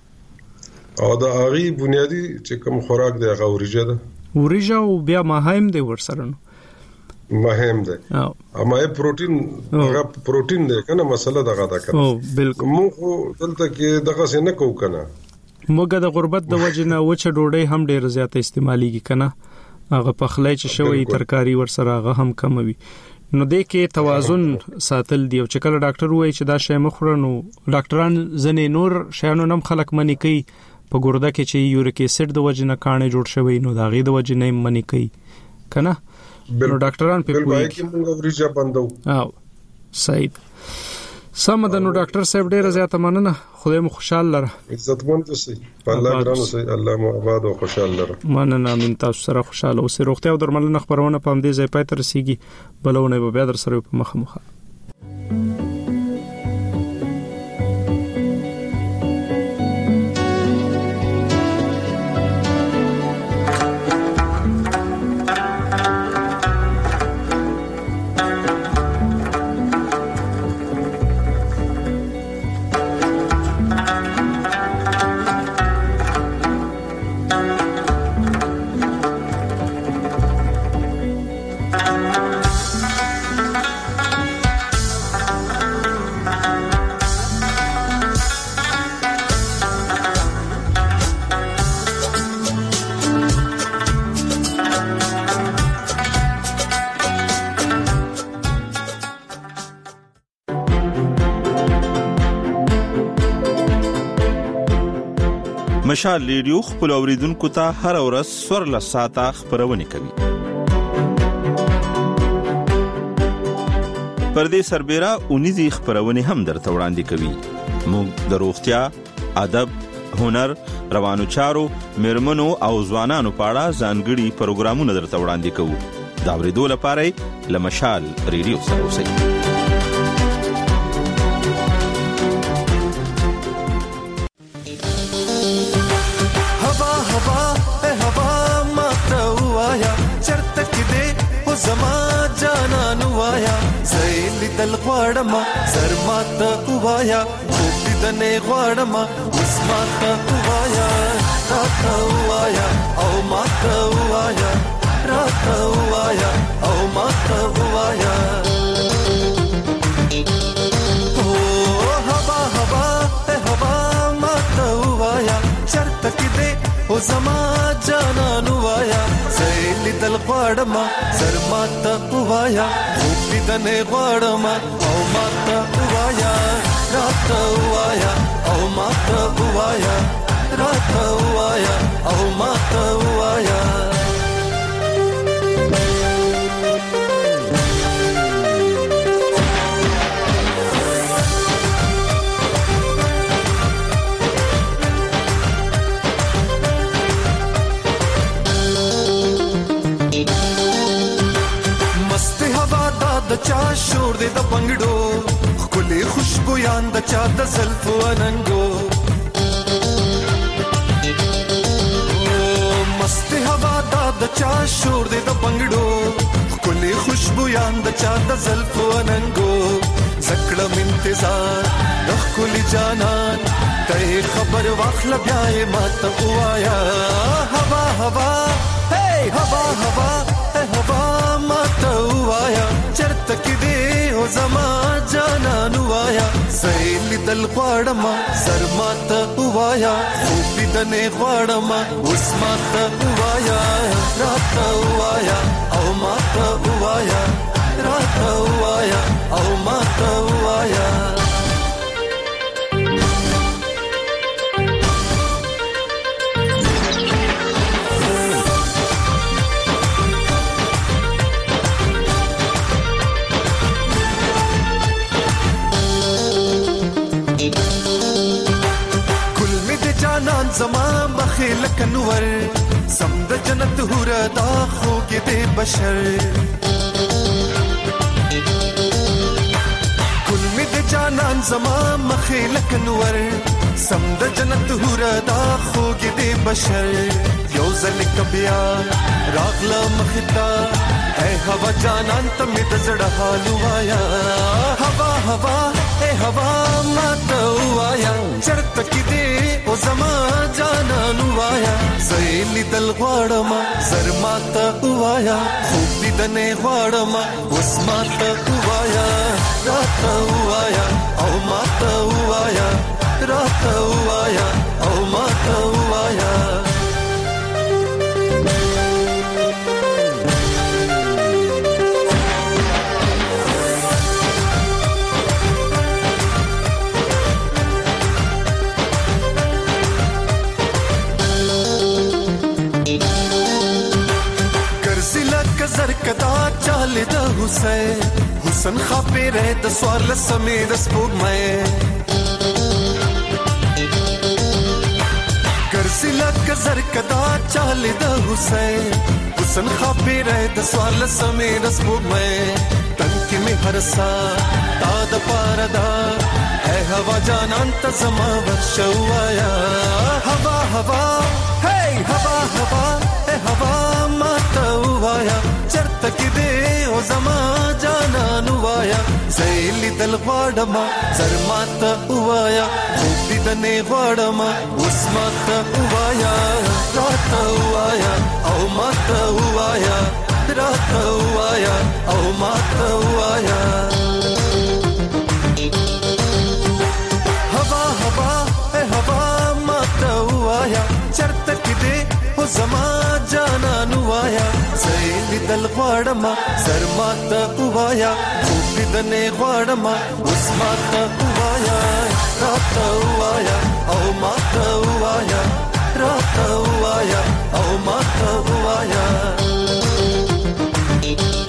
او دا اغي بنیادی چې کوم خوراک دی هغه اوریجا ده اوریجا او بیا ماهم دی ورسره مهم دی او اما پروتین هغه پروتین دی کنه مسله دغه دا کنه او بالکل موږ دلته کې دغه څه نه کوو کنه موږ د غربت د وجنه وچه ډوډۍ هم ډیر زیات استعماليږي کنه هغه پخلای چې شوی ترکاری ورسره هغه هم کموي نو د کې توازن ساتل دی او چې کله ډاکټر وایي چې دا شی مخوره نو ډاکټران ځنې نور شیانو نم خلک منی کوي په ګرده کې چې یوریک اسید د وجنه کانه جوړ شوی نو دا غي د وجنه منی کوي کنه نو ډاکټران په کوی کې موږ ورجا بندو او صحیح سم د نو ډاکټر صاحب ډیر زیاته مننه خدای مو خوشاله لره عزتمن اوسئ الله ګران اوسئ الله مو آباد او خوشاله لره مننه من تاسو سره خوشاله اوسئ روغتیا او درملنه خبرونه پام دې ځای پاتې رسیږي بلونه به بیا در سره په مخه مخه مشال ریډیو خپل اوریدونکو ته هر ورځ سور له ساعته خبرونه کوي پر دې سربېره اونیزي خبرونه هم درته وړاندې کوي. موږ د روغتیا، ادب، هنر، روانو چارو، میرمنو او ځوانانو په اړه ځانګړي پروګرامونه درته وړاندې کوو. دا ورېدو لپاره له مشال ریډیو سره اوسئ. هوا هوا هوا ماته وایا چرته کې دې او زما جانان وایا زېل دل غواړم سر ماته وایا دې دنه غواړم اوس ماته وایا راته وایا او ماته وایا راته وایا او ماته وایا او هوا هوا هوا ماته وایا چرته کې دې او زما جانان وایا زېل دل غواړم سر ماته وایا دې دنه غواړم او ماته وایا راته وایا او ماته وایا راته وایا او ماته وایا मस्त हवा दा د چا شور دې د بنگړو خولي خوشبو یان د چا د زلفو اننګو मस्त हवा दा د چا شور دې د بنگړو خولي خوشبو یان د چا د زلفو اننګو زکړم انتظار د خولي جانان ته خبر واخل بیا ماته وایا هوا هوا hey هوا هوا هوا ماته وایا چرته کې دې او زما جانان وایا زېل دل غواړم سر ماته وایا خو دې دنه غواړم اوس ماته وایا راته وایا او ماته وایا راته وایا او ماته وایا زما مخیل کنور سم د جنت هور دا خو کې دې بشر کل می د جانان زما مخیل کنور سم د جنت هور دا خو کې دې بشر یو ځل کبیا راغلا مختا اے هوا جانان ته می د زړه حال وایا هوا هوا اے هوا ماته وایا چرته کې دې او زما جانان وایا زېل دل غواړم سر ماته وایا خوب دې دنه غواړم اوس ماته وایا راته وایا او ماته وایا راته وایا او ماته وایا زر کدا چال د حسین حسن خپه رې د سوال سمې د سپوږ مې کرسلا کزر کدا چال د حسین حسن خپه رې د سوال سمې د سپوږ مې تن کې مې هرسا تا د پردا اے هوا جانان ته زما ورشوایا هوا هوا hey هوا هوا اے هوا ماته وایا چرته کې دې او زما جانان وایا زېل دل غواړم سر ماته وایا دې دنه غواړم اوس ماته وایا راته وایا او ماته وایا راته وایا او ماته وایا هوا هوا اے هوا ماته وایا چرته کې دې او زما جانان وایا زېل دل غواړم سر ماته وایا خوب دې دنه غواړم اوس ماته وایا راته وایا او ماته وایا راته وایا او ماته وایا